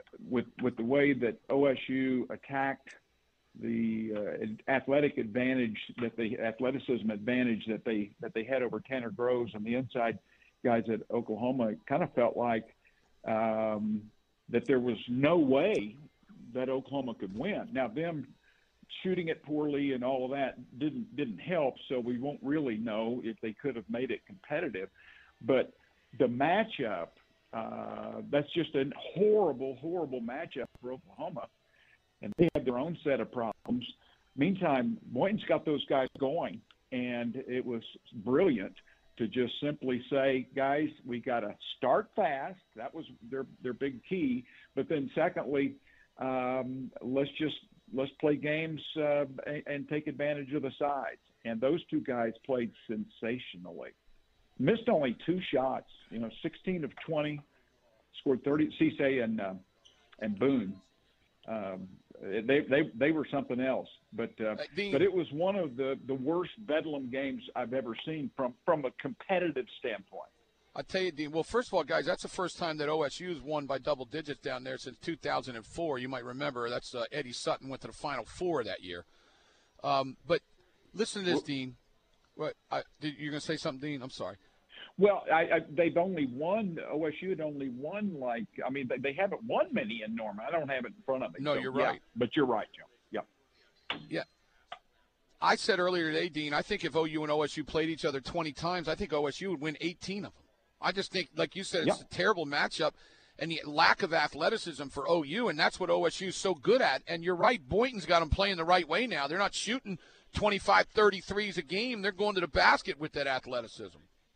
Speaker 21: with with the way that O S U attacked the uh, athletic advantage that they athleticism advantage that they that they had over Tanner Groves and the inside guys at Oklahoma, it kind of felt like um, that there was no way that Oklahoma could win. Now, them shooting it poorly and all of that didn't didn't help, so we won't really know if they could have made it competitive. But the matchup, uh, that's just a horrible, horrible matchup for Oklahoma. And they have their own set of problems. Meantime, Boynton's got those guys going, and it was brilliant to just simply say, guys, we got to start fast. That was their their big key. But then secondly, um, let's just let's play games uh, and, and take advantage of the sides. And those two guys played sensationally. Missed only two shots, you know, sixteen of twenty, scored thirty. Cisse and uh, and Boone, um, they they they were something else. But uh, the, but it was one of the, the worst Bedlam games I've ever seen from from a competitive standpoint.
Speaker 8: I tell you, Dean. Well, first of all, guys, that's the first time that O S U's won by double digits down there since two thousand four. You might remember that's uh, Eddie Sutton went to the Final Four that year. Um, but listen to this, well, Dean. What I, did, you're going to say something, Dean? I'm sorry.
Speaker 21: Well, I, I, they've only won – O S U had only won like – I mean, they, they haven't won many in Norman. I don't have it in front of me.
Speaker 8: No,
Speaker 21: so,
Speaker 8: you're
Speaker 21: yeah,
Speaker 8: right.
Speaker 21: But you're right, Joe. Yeah.
Speaker 8: Yeah. I said earlier today, Dean, I think if O U and O S U played each other twenty times, I think O S U would win eighteen of them. I just think, like you said, it's yeah. a terrible matchup and the lack of athleticism for O U, and that's what O S U's so good at. And you're right, Boynton's got them playing the right way now. They're not shooting twenty-five, thirty threes a game. They're going to the basket with that athleticism.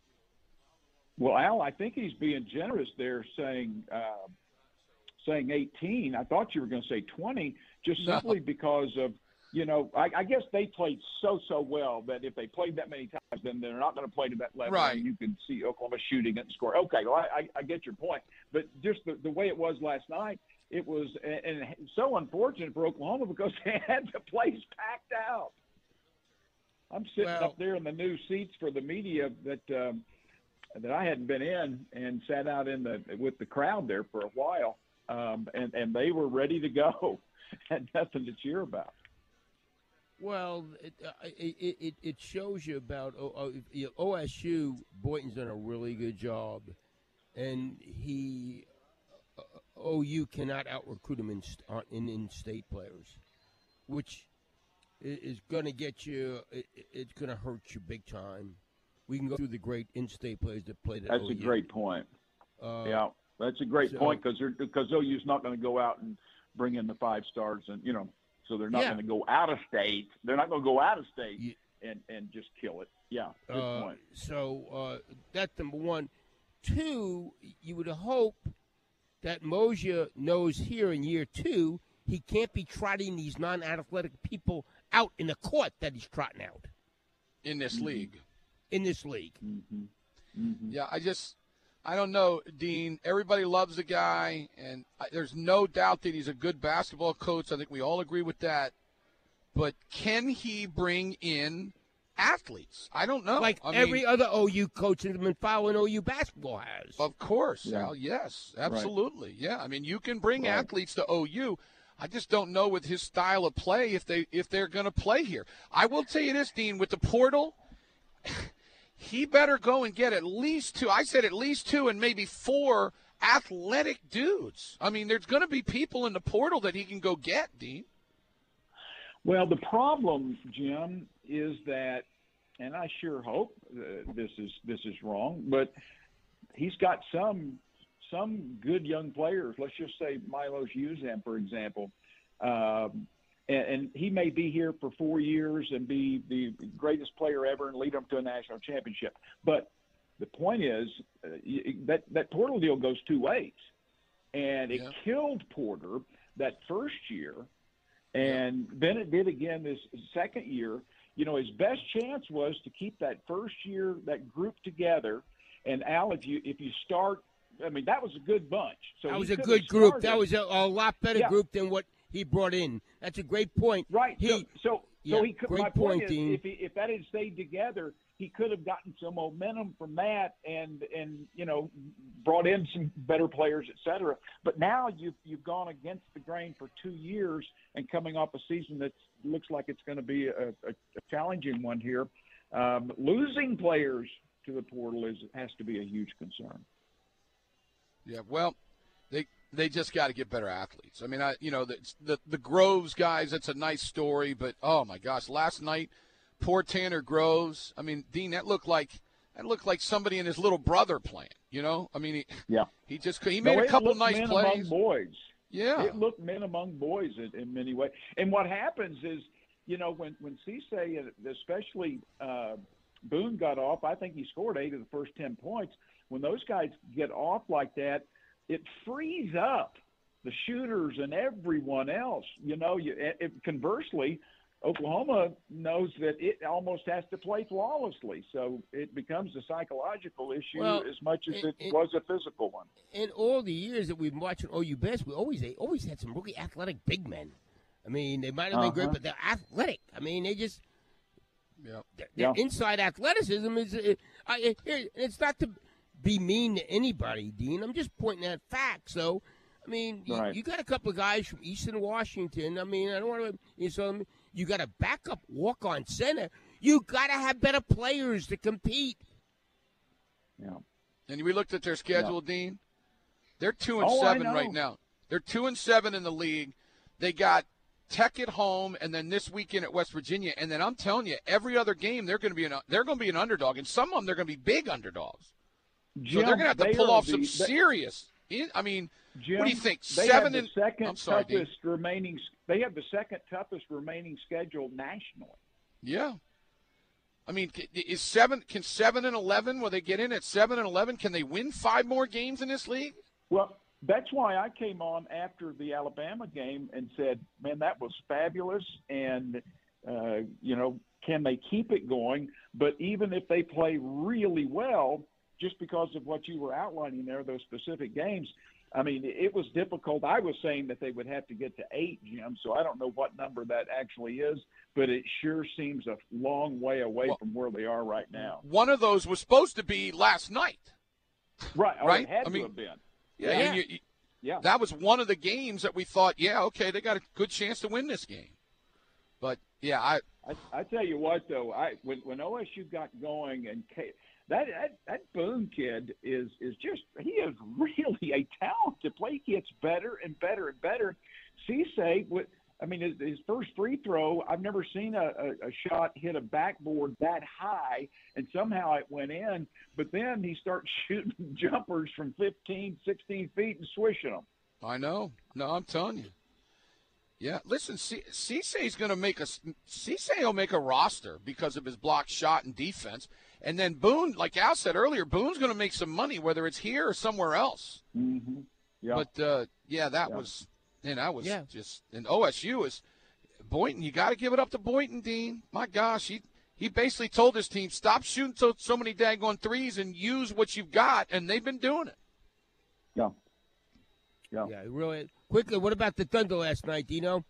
Speaker 21: Well, Al, I think he's being generous there, saying uh, saying eighteen. I thought you were going to say twenty, just simply no. because of, you know, I, I guess they played so, so well that if they played that many times, then they're not going to play to that level.
Speaker 8: Right.
Speaker 21: And you can see Oklahoma shooting it and score. Okay, well, I, I get your point. But just the, the way it was last night, it was and so unfortunate for Oklahoma because they had the place packed out. I'm sitting
Speaker 9: well,
Speaker 21: up there in the new seats for the media that um, that I hadn't been in, and sat out in the with the crowd there for a while, um, and and they were ready to go, had nothing to cheer about.
Speaker 9: Well, it uh, it, it it shows you about o, o, O S U. Boynton's done a really good job, and he uh, O U cannot out recruit him in in in-state players, which is going to get you. It, it's going to hurt you big time. We can go through the great in-state players that played at
Speaker 21: That's
Speaker 9: O U.
Speaker 21: a great point.
Speaker 9: Uh,
Speaker 21: yeah, that's a great
Speaker 9: so,
Speaker 21: point because because O U's not going to go out and bring in the five stars, and you know, so they're not
Speaker 9: yeah.
Speaker 21: going to go out of state. They're not going to go out of state yeah. and and just kill it. Yeah, good
Speaker 9: uh,
Speaker 21: point.
Speaker 9: So uh, that's number one. Two, you would hope that Mosier knows here in year two he can't be trotting these non-athletic people out in the court that he's trotting out
Speaker 8: in this
Speaker 21: mm-hmm.
Speaker 8: league.
Speaker 9: In this league.
Speaker 21: Mm-hmm. Mm-hmm.
Speaker 8: Yeah, I just, I don't know, Dean. Everybody loves the guy, and I, there's no doubt that he's a good basketball coach. I think we all agree with that. But can he bring in athletes? I don't know.
Speaker 9: Like
Speaker 8: I
Speaker 9: every
Speaker 8: mean,
Speaker 9: other O U coach that's been following O U basketball has.
Speaker 8: Of course,
Speaker 21: yeah.
Speaker 8: Al. Yes, absolutely. Right. Yeah, I mean, you can bring
Speaker 21: right.
Speaker 8: athletes to O U. I just don't know with his style of play if they if they're going to play here. I will tell you this, Dean, with the portal. He better go and get at least two. I said at least two and maybe four athletic dudes. I mean, there's going to be people in the portal that he can go get, Dean.
Speaker 21: Well, the problem, Jim, is that, and I sure hope uh, this is this is wrong, but he's got some some good young players. Let's just say Milos Uzan, for example. Um, And, and he may be here for four years and be the greatest player ever and lead them to a national championship. But the point is uh, that that Porter deal goes two ways, and it yeah. killed Porter that first year, and yeah. then it did again this second year. You know, his best chance was to keep that first year, that group together. And Al, if you if you start, I mean, that was a good bunch. So
Speaker 9: that was a good group. That was a, a lot better
Speaker 21: yeah.
Speaker 9: group than what he brought in. That's a great point.
Speaker 21: Right.
Speaker 9: He,
Speaker 21: so, so
Speaker 9: Yeah,
Speaker 21: so he could,
Speaker 9: great
Speaker 21: my point,
Speaker 9: point,
Speaker 21: is,
Speaker 9: Dean.
Speaker 21: if he, if that had stayed together, he could have gotten some momentum from that, and and you know, brought in some better players, et cetera. But now you've you've gone against the grain for two years, and coming off a season that looks like it's going to be a, a, a challenging one here. Um, losing players to the portal is has to be a huge concern.
Speaker 8: Yeah, well, they they just got to get better athletes. I mean, I you know the, the the Groves guys. That's a nice story, but oh my gosh, last night, poor Tanner Groves. I mean, Dean, that looked like that looked like somebody and his little brother playing. You know, I mean, he
Speaker 21: yeah
Speaker 8: he just he made
Speaker 21: no,
Speaker 8: a couple
Speaker 21: looked
Speaker 8: nice
Speaker 21: men
Speaker 8: plays.
Speaker 21: Among boys,
Speaker 8: yeah,
Speaker 21: it looked men among boys in, in many ways. And what happens is, you know, when when Cisse and especially uh, Boone got off, I think he scored eight of the first ten points. When those guys get off like that, it frees up the shooters and everyone else. You know, you, it, conversely, Oklahoma knows that it almost has to play flawlessly. So it becomes a psychological issue
Speaker 9: Well,
Speaker 21: as much as
Speaker 9: it,
Speaker 21: it, was a physical one.
Speaker 9: In all the years that we've been watching O U Best, we always they always had some really athletic big men. I mean, they might have been great,
Speaker 21: Uh-huh.
Speaker 9: but they're athletic. I mean, they just
Speaker 8: yeah.
Speaker 9: their,
Speaker 21: Yeah.
Speaker 9: their inside athleticism is. Uh, I, it, it's not to be mean to anybody, Dean. I'm just pointing out facts. So, I mean, you,
Speaker 21: Right.
Speaker 9: you got a couple of guys from Eastern Washington. I mean, I don't want to. You know, you got a backup walk-on center. You got to have better players to compete.
Speaker 21: Yeah.
Speaker 8: And we looked at their schedule, Dean. They're two and
Speaker 21: Oh, I
Speaker 8: seven
Speaker 21: know.
Speaker 8: right now. They're two and seven in the league. They got Tech at home, and then this weekend at West Virginia. And then I'm telling you, every other game they're going to be an they're going to be an underdog, and some of them they're going to be big underdogs.
Speaker 21: Jim,
Speaker 8: so they're going to have to
Speaker 21: they
Speaker 8: pull
Speaker 21: are
Speaker 8: off some
Speaker 21: the- they-
Speaker 8: serious. I mean,
Speaker 21: Jim,
Speaker 8: what do you think?
Speaker 21: They
Speaker 8: Seven
Speaker 21: have the
Speaker 8: and
Speaker 21: second
Speaker 8: I'm sorry, Dean.
Speaker 21: toughest remaining. They have the second toughest remaining schedule nationally.
Speaker 8: Yeah. I mean, c- is seven can seven and eleven? Will they get in at seven and eleven? Can they win five more games in this league?
Speaker 21: Well, that's why I came on after the Alabama game and said, "Man, that was fabulous." And uh, you know, can they keep it going? But even if they play really well, just because of what you were outlining there, those specific games. I mean, it was difficult. I was saying that they would have to get to eight, Jim, so I don't know what number that actually is, but it sure seems a long way away
Speaker 8: Well,
Speaker 21: from where they are right now.
Speaker 8: One of those was supposed to be last night.
Speaker 21: Right, oh,
Speaker 8: Right?
Speaker 21: it had
Speaker 8: I
Speaker 21: to
Speaker 8: mean,
Speaker 21: have been.
Speaker 8: Yeah,
Speaker 21: Yeah.
Speaker 8: and you, you-
Speaker 21: Yeah.
Speaker 8: that was one of the games that we thought, yeah, okay, they got a good chance to win this game. But, yeah, I
Speaker 21: I, I tell you what, though, I when, when O S U got going and K, that, that that Boone kid is is just he is really a talented player. He gets better and better and better. Cisse, with I mean, his, his first free throw, I've never seen a, a, a shot hit a backboard that high, and somehow it went in. But then he starts shooting jumpers from fifteen, sixteen feet and swishing them.
Speaker 8: I know. No, I'm telling you. Yeah, listen, Cisse's going to make a Cisse will make a roster because of his block shot and defense, and then Boone, like Al said earlier, Boone's going to make some money whether it's here or somewhere else.
Speaker 21: Mm-hmm. Yeah.
Speaker 8: But uh, yeah, that
Speaker 21: Yeah.
Speaker 8: was and that was
Speaker 9: Yeah.
Speaker 8: just and O S U is Boynton. You got to give it up to Boynton, Dean. My gosh, he he basically told his team stop shooting so so many daggone threes and use what you've got, and they've been doing it.
Speaker 21: Yeah. Yeah.
Speaker 9: Yeah, really. Quickly, what about the Thunder last night, Dino?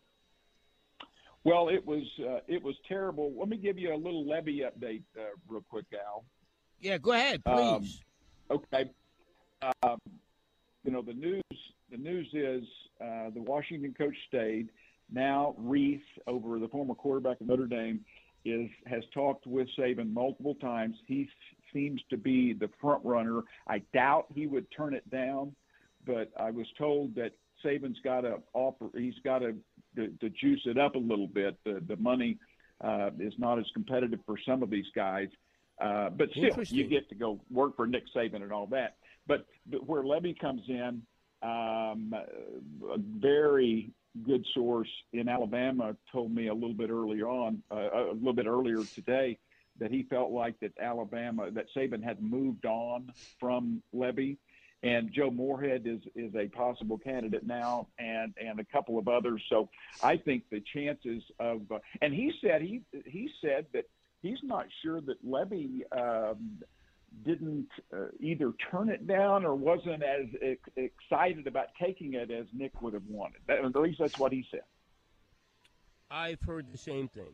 Speaker 21: Well, it was uh, it was terrible. Let me give you a little Levy update uh, real quick, Al.
Speaker 9: Yeah, go ahead,
Speaker 21: Um,
Speaker 9: please.
Speaker 21: Okay. Um, you know, the news the news is uh, the Washington coach stayed. Now Reese, over the former quarterback of Notre Dame, is has talked with Saban multiple times. He f- seems to be the front runner. I doubt he would turn it down, but I was told that Saban's got to offer. He's got to, to to juice it up a little bit. The the money uh, is not as competitive for some of these guys, uh, but still,
Speaker 9: Interesting.
Speaker 21: you get to go work for Nick Saban and all that. But, but where Levy comes in, um, a very good source in Alabama told me a little bit earlier on, uh, a little bit earlier today, that he felt like that Alabama, that Saban had moved on from Levy. And Joe Moorhead is, is a possible candidate now, and, and a couple of others. So I think the chances of uh, – and he said he he said that he's not sure that Levy um, didn't uh, either turn it down or wasn't as ex- excited about taking it as Nick would have wanted. That, at least that's what he said.
Speaker 9: I've heard the same thing.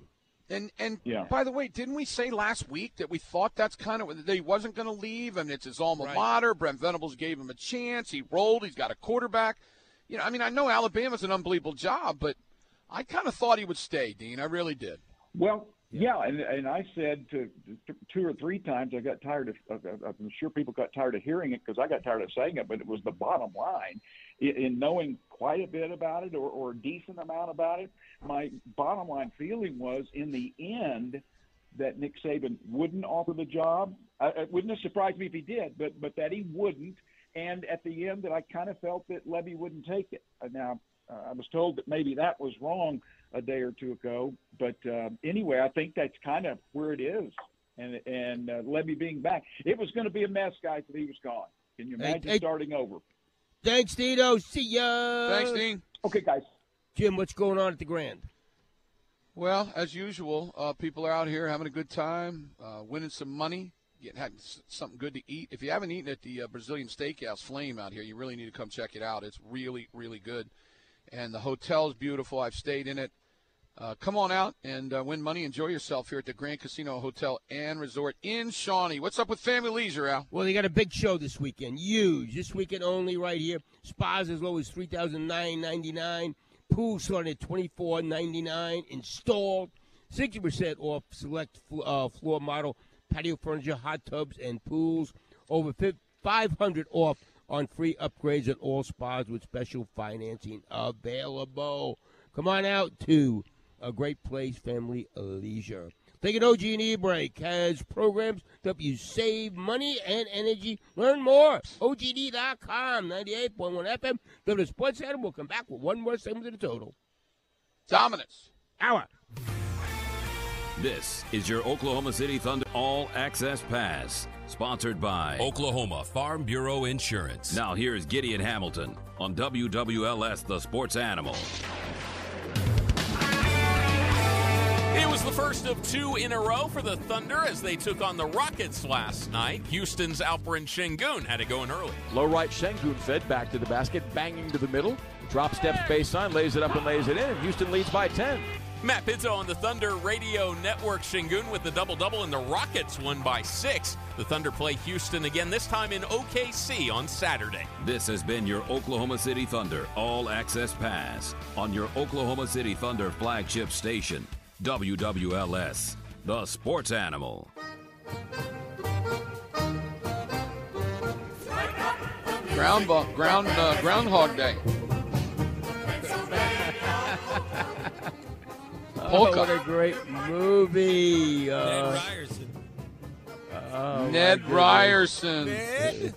Speaker 8: And and
Speaker 21: Yeah.
Speaker 8: by the way, didn't we say last week that we thought that's kind of that he wasn't going to leave? I mean, it's his alma
Speaker 9: Right.
Speaker 8: mater. Brent Venables gave him a chance. He rolled. He's got a quarterback. You know, I mean, I know Alabama's an unbelievable job, but I kind of thought he would stay, Dean. I really did.
Speaker 21: Well, yeah, and and I said to, to two or three times, I got tired of, of, of. I'm sure people got tired of hearing it because I got tired of saying it, but it was the bottom line. In, in knowing quite a bit about it, or, or a decent amount about it, my bottom line feeling was, in the end, that Nick Saban wouldn't offer the job. I, it wouldn't have surprised me if he did, but but that he wouldn't. And at the end, that I kind of felt that Levy wouldn't take it. Now, uh, I was told that maybe that was wrong a day or two ago. But uh, anyway, I think that's kind of where it is. And and uh, Levy being back, it was going to be a mess, guys, if he was gone. Can you imagine
Speaker 9: Hey, hey.
Speaker 21: starting over?
Speaker 9: Thanks, Dino. See ya.
Speaker 8: Thanks, Dean.
Speaker 21: Okay, guys.
Speaker 9: Jim, what's going on at the Grand?
Speaker 8: Well, as usual, uh, people are out here having a good time, uh, winning some money, getting having s- something good to eat. If you haven't eaten at the uh, Brazilian Steakhouse Flame out here, you really need to come check it out. It's really, really good. And the hotel's beautiful. I've stayed in it. Uh, come on out and uh, win money. Enjoy yourself here at the Grand Casino Hotel and Resort in Shawnee. What's up with Family Leisure, Al?
Speaker 9: Well, they got a big show this weekend. Huge. This weekend only right here. Spas as low as three thousand nine hundred ninety-nine dollars. Pool starting at twenty-four ninety-nine. Installed. sixty percent off select uh, floor model patio furniture, hot tubs, and pools. Over five hundred off on free upgrades at all spas with special financing available. Come on out to a great place, Family Leisure. Take an O G and E break. Has programs to help you save money and energy. Learn more. O G D dot com, ninety-eight point one F M. Go to Sports Center. We'll come back with one more segment of the total.
Speaker 8: Dominance.
Speaker 9: Hour.
Speaker 7: This is your Oklahoma City Thunder All Access Pass, sponsored by
Speaker 2: Oklahoma Farm Bureau Insurance.
Speaker 7: Now here's Gideon Hamilton on W W L S, the Sports Animal.
Speaker 13: It was the first of two in a row for the Thunder as they took on the Rockets last night. Houston's Alperen Şengün had it going early.
Speaker 14: Low right, Şengün fed back to the basket, banging to the middle. Drop steps baseline, lays it up and lays it in, and Houston leads by ten.
Speaker 13: Matt Pizzo on the Thunder Radio Network. Şengün with the double-double, and the Rockets won by six. The Thunder play Houston again, this time in O K C on Saturday.
Speaker 7: This has been your Oklahoma City Thunder All Access Pass on your Oklahoma City Thunder flagship station, W W L S, the Sports Animal.
Speaker 8: Ground, ground, uh, Groundhog Day.
Speaker 9: Oh, what a great movie. Uh,
Speaker 10: Ned Ryerson.
Speaker 9: Oh,
Speaker 8: Ned Ryerson.
Speaker 9: Ned.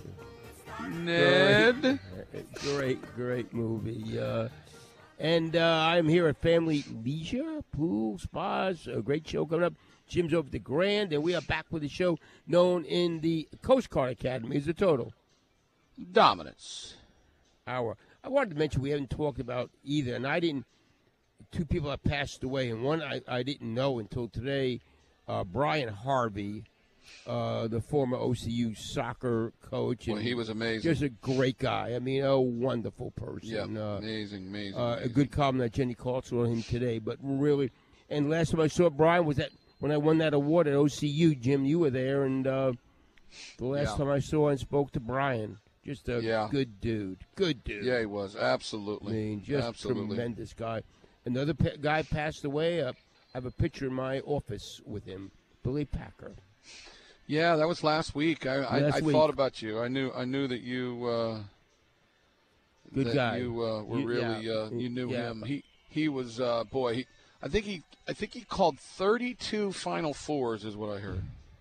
Speaker 8: Ned.
Speaker 9: Great, great movie. Uh, and uh, I'm here at Family Leisure, Pool, Spas. A great show coming up. Jim's over at the Grand, and we are back with a show known in the Coast Guard Academy as the total.
Speaker 8: Dominance.
Speaker 9: Hour. I wanted to mention we haven't talked about either, and I didn't. Two people have passed away, and one I, I didn't know until today. Uh, Brian Harvey, uh, the former O C U soccer coach.
Speaker 8: Well,
Speaker 9: and
Speaker 8: he was amazing.
Speaker 9: Just a great guy. I mean, a wonderful person.
Speaker 8: Yeah,
Speaker 9: uh,
Speaker 8: amazing, amazing,
Speaker 9: uh,
Speaker 8: amazing.
Speaker 9: A good column that Jenny Caltz on him today. But really, and last time I saw Brian was that when I won that award at O C U. Jim, you were there, and uh, the last
Speaker 8: Yeah.
Speaker 9: time I saw and spoke to Brian. Just a
Speaker 8: Yeah.
Speaker 9: good dude. Good dude.
Speaker 8: Yeah, he was. Absolutely.
Speaker 9: I mean, just
Speaker 8: Absolutely.
Speaker 9: tremendous guy. Another pa- guy passed away. Uh, I have a picture in my office with him, Billy Packer.
Speaker 8: Yeah, that was last week. I, I,
Speaker 9: Last
Speaker 8: I
Speaker 9: week.
Speaker 8: thought about you. I knew I knew that you uh,
Speaker 9: Good
Speaker 8: that
Speaker 9: guy.
Speaker 8: You uh, were
Speaker 9: You-
Speaker 8: really
Speaker 9: yeah.
Speaker 8: uh, you knew
Speaker 9: Yeah.
Speaker 8: him. He he was uh, boy. He, I think he I think he called thirty-two Final Fours is what I heard.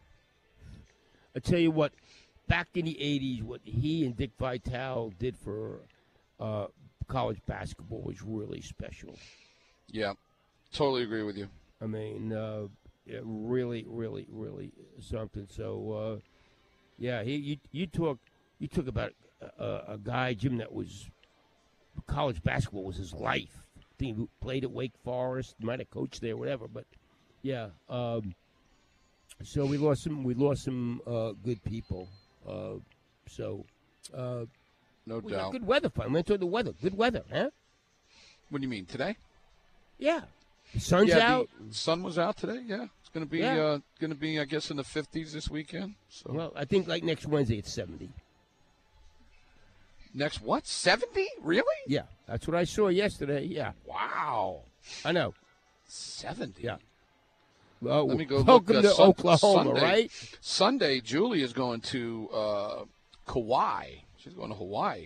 Speaker 9: I tell you what, back in the eighties, what he and Dick Vitale did for uh, college basketball was really special.
Speaker 8: Yeah, totally agree with you.
Speaker 9: I mean, uh, yeah, really, really, really something. So, uh, yeah, he you, you talk you talk about a, a guy, Jim, that was college basketball was his life. I think he played at Wake Forest, might have coached there, whatever. But yeah, um, so we lost some we lost some uh, good people. Uh, so, uh,
Speaker 8: No
Speaker 9: we got
Speaker 8: doubt.
Speaker 9: good weather. Fun. We went to the weather. Good weather, huh?
Speaker 8: What do you mean today?
Speaker 9: Yeah. The sun's
Speaker 8: yeah,
Speaker 9: out.
Speaker 8: The sun was out today. Yeah, it's going to be
Speaker 9: Yeah.
Speaker 8: uh, going to be I guess in the fifties this weekend. So
Speaker 9: Well, I think like next Wednesday it's seventy.
Speaker 8: next what? seventy? Really?
Speaker 9: Yeah, that's what I saw yesterday. Yeah.
Speaker 8: Wow.
Speaker 9: I know.
Speaker 8: seventy.
Speaker 9: Yeah. Well,
Speaker 8: Let me go.
Speaker 9: welcome
Speaker 8: look, uh,
Speaker 9: to
Speaker 8: Sun-
Speaker 9: Oklahoma,
Speaker 8: Sunday,
Speaker 9: right?
Speaker 8: Sunday, Julie is going to uh, Kauai. She's going to Hawaii.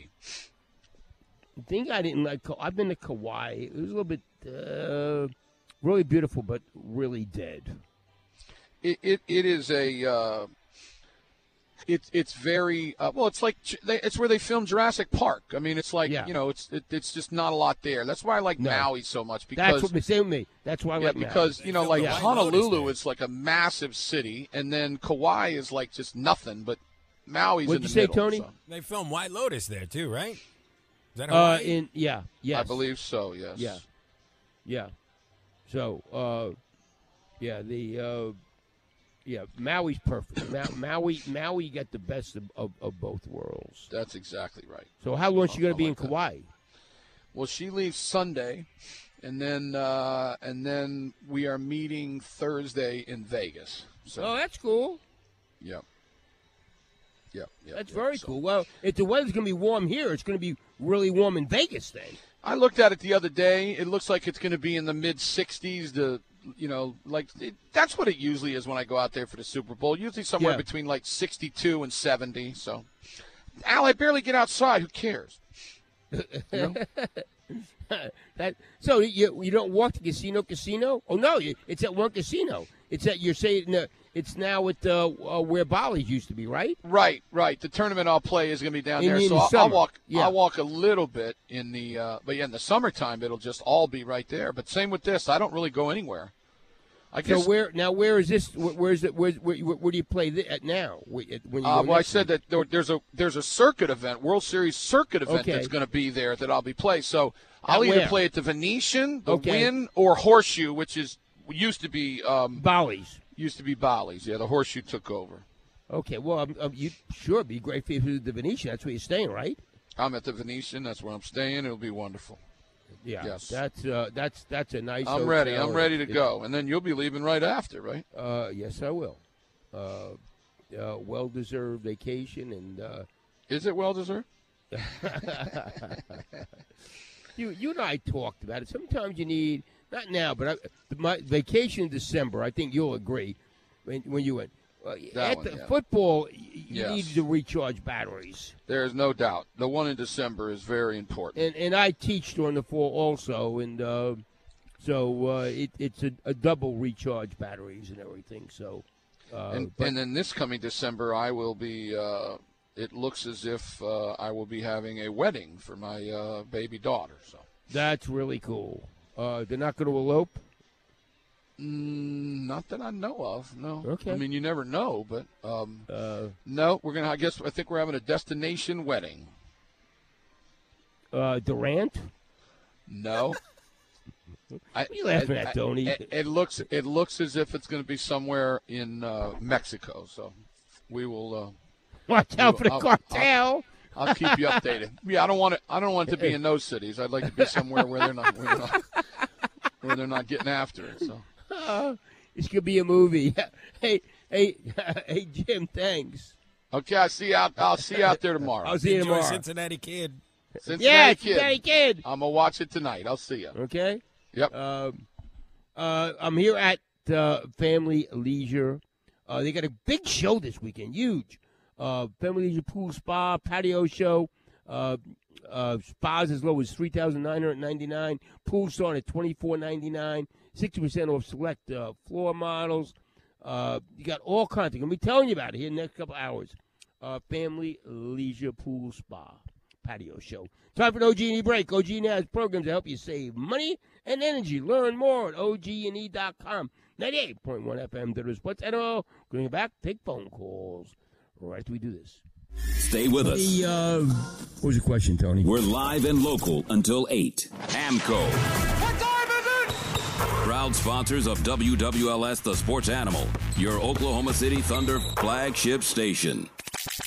Speaker 9: The thing I didn't like, I've been to Kauai. It was a little bit uh, really beautiful, but really dead.
Speaker 8: It it, it is a. Uh, It's it's very uh, well. It's like they, it's where they filmed Jurassic Park. I mean, it's like
Speaker 9: Yeah.
Speaker 8: you know, it's it, it's just not a lot there. That's why I like
Speaker 9: No.
Speaker 8: Maui so much because
Speaker 9: That's what same with me. That's why I
Speaker 8: yeah,
Speaker 9: like Maui.
Speaker 8: because you know, like
Speaker 9: Yeah.
Speaker 8: Honolulu is like a massive city, and then Kauai is like just nothing. But Maui's
Speaker 9: What'd
Speaker 8: in
Speaker 9: you
Speaker 8: the
Speaker 9: say,
Speaker 8: middle,
Speaker 9: Tony?
Speaker 8: so.
Speaker 10: They filmed White Lotus there too, right? Is that
Speaker 9: Uh,
Speaker 10: Hawaii?
Speaker 9: in yeah, yes,
Speaker 8: I believe so. Yes.
Speaker 9: Yeah, yeah. So, uh, yeah, the uh, yeah, Maui's perfect. Ma- Maui, Maui got the best of, of, of both worlds.
Speaker 8: That's exactly right.
Speaker 9: So, how long is she going
Speaker 8: I
Speaker 9: to be
Speaker 8: like
Speaker 9: in
Speaker 8: that.
Speaker 9: Kauai?
Speaker 8: Well, she leaves Sunday, and then uh, and then we are meeting Thursday in Vegas. So,
Speaker 9: Oh, that's cool.
Speaker 8: yep. Yep. yep
Speaker 9: That's
Speaker 8: yep.
Speaker 9: very
Speaker 8: So-
Speaker 9: cool. Well, if the weather's going to be warm here, it's going to be really warm in Vegas then.
Speaker 8: I looked at it the other day. It looks like it's going to be in the mid sixties. To you know, like it, that's what it usually is when I go out there for the Super Bowl. Usually somewhere
Speaker 9: Yeah.
Speaker 8: between like sixty-two and seventy. So, Al, I barely get outside. Who cares? You know?
Speaker 9: that so you you don't walk to Casino Casino? Oh no, you, it's at one casino. It's at you're saying uh, it's now at uh, uh, where Bolly's used to be, right?
Speaker 8: Right, right. The tournament I'll play is going to be down
Speaker 9: In-
Speaker 8: there,
Speaker 9: in
Speaker 8: so
Speaker 9: the
Speaker 8: I'll, I'll
Speaker 9: summer.
Speaker 8: walk.
Speaker 9: Yeah.
Speaker 8: I'll walk a little bit in the, uh, but yeah, in the summertime it'll just all be right there. But same with this, I don't really go anywhere. I
Speaker 9: So
Speaker 8: guess.
Speaker 9: where now? Where is this? Where, where's it? Where's, where, where, where do you play thi- at now? Where, when you
Speaker 8: Uh,
Speaker 9: go
Speaker 8: well, I
Speaker 9: next
Speaker 8: said
Speaker 9: week?
Speaker 8: that there, there's a there's a circuit event, World Series circuit event
Speaker 9: Okay.
Speaker 8: that's going to be there that I'll be playing. So I'll
Speaker 9: At
Speaker 8: either
Speaker 9: where?
Speaker 8: play at the Venetian, the
Speaker 9: Okay.
Speaker 8: Wynn, or Horseshoe, which is used to be um,
Speaker 9: Bolly's.
Speaker 8: Used to be Bally's. Yeah, the Horseshoe took over.
Speaker 9: Okay, well, um, um, you sure it'd be great for you to do the Venetian. That's where you're staying, right?
Speaker 8: I'm at the Venetian. That's where I'm staying. It'll be wonderful.
Speaker 9: Yeah.
Speaker 8: Yes.
Speaker 9: That's uh, that's that's a nice.
Speaker 8: I'm ready.
Speaker 9: hotel.
Speaker 8: I'm ready to
Speaker 9: It-
Speaker 8: go. And then you'll be leaving right after, right?
Speaker 9: Uh, yes, I will. Uh, uh, well-deserved vacation, and uh,
Speaker 8: is it well-deserved?
Speaker 9: you you and I talked about it. Sometimes you need not now, but I, my vacation in December. I think you'll agree when when you went. Uh,
Speaker 8: That
Speaker 9: at
Speaker 8: one,
Speaker 9: the
Speaker 8: yeah.
Speaker 9: football, y- you
Speaker 8: Yes.
Speaker 9: need to recharge batteries.
Speaker 8: There is no doubt. The one in December is very important.
Speaker 9: And and I teach during the fall also, and uh, so uh, it, it's a, a double recharge batteries and everything. So, uh,
Speaker 8: and
Speaker 9: but-
Speaker 8: and then this coming December, I will be. Uh, it looks as if uh, I will be having a wedding for my uh, baby daughter. So
Speaker 9: that's really cool. Uh, they're not going to elope.
Speaker 8: mm, not that I know of. No.
Speaker 9: Okay.
Speaker 8: I mean, you never know, but um,
Speaker 9: Uh,
Speaker 8: no. We're gonna. I guess. I think we're having a destination wedding.
Speaker 9: uh, Durant.
Speaker 8: No. I,
Speaker 9: What are you laughing
Speaker 8: I-
Speaker 9: at,
Speaker 8: I-
Speaker 9: Tony?
Speaker 8: It, it looks. It looks as if it's going to be somewhere in uh, Mexico. So we will. Uh,
Speaker 9: Watch
Speaker 8: we
Speaker 9: out
Speaker 8: will-
Speaker 9: for the
Speaker 8: I'll-
Speaker 9: cartel.
Speaker 8: I'll, I'll keep you updated. Yeah, I don't want it. I don't want it to be in those cities. I'd like to be somewhere where they're not. Where they're not, where they're not getting after it. So.
Speaker 9: Uh, this could be a movie. hey, hey, hey, Jim. Thanks.
Speaker 8: Okay, I see you out. I'll see you out there tomorrow.
Speaker 9: I'll see you
Speaker 10: Enjoy
Speaker 9: tomorrow.
Speaker 10: Cincinnati Kid.
Speaker 8: Cincinnati
Speaker 9: Yeah,
Speaker 8: Kid.
Speaker 9: Cincinnati Kid.
Speaker 8: I'm gonna watch it tonight. I'll see you.
Speaker 9: Okay.
Speaker 8: Yep.
Speaker 9: Um, uh, I'm here at uh, Family Leisure. Uh, they got a big show this weekend, huge. Uh, Family Leisure Pool Spa Patio Show. Uh, uh, spas as low as three thousand nine hundred ninety-nine. Pool starting at twenty-four ninety-nine. Sixty percent off select uh, floor models. Uh, you got all kinds. I'm gonna be telling you about it here in the next couple hours. Uh, Family Leisure Pool Spa Patio Show. Time for an O G and E break. O G and E has programs to help you save money and energy. Learn more at O G and E dot com. ninety-eight point one F M. There is what's at all. Going back, take phone calls. Right after we do this.
Speaker 7: Stay with us.
Speaker 9: The, uh, what was your question, Tony?
Speaker 7: We're live and local until eight. AMCO.
Speaker 6: What time is it?
Speaker 7: Proud sponsors of W W L S The Sports Animal, your Oklahoma City Thunder flagship station.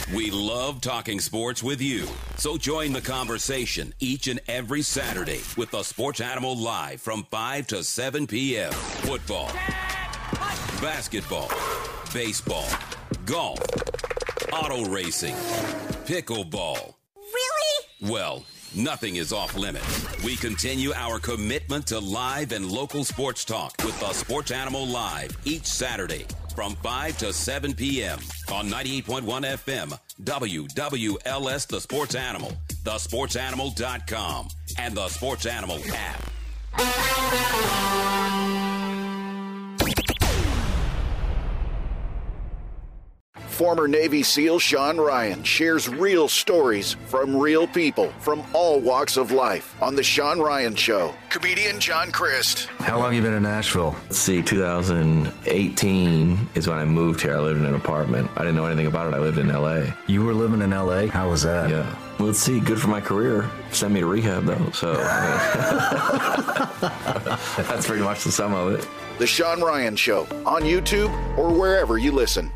Speaker 7: We love talking sports with you. So join the conversation each and every Saturday with the Sports Animal Live from five to seven p.m. Football, basketball, baseball, golf, auto racing, pickleball.
Speaker 4: Really?
Speaker 7: Well, nothing is off limits. We continue our commitment to live and local sports talk with the Sports Animal Live each Saturday from five to seven p.m. on ninety-eight point one F M, W W L S The Sports Animal, the sports animal dot com, and the Sports Animal app.
Speaker 16: Former Navy SEAL Sean Ryan shares real stories from real people from all walks of life on The Sean Ryan Show. Comedian John Crist.
Speaker 22: How long have you been in Nashville? Let's see, two thousand eighteen is when I moved here. I lived in an apartment. I didn't know anything about it. I lived in L A. You were living in L A? How was that? Yeah. Well, let's see, good for my career. Sent me to rehab, though, so I mean, that's pretty much the sum of it.
Speaker 16: The Sean Ryan Show on YouTube or wherever you listen.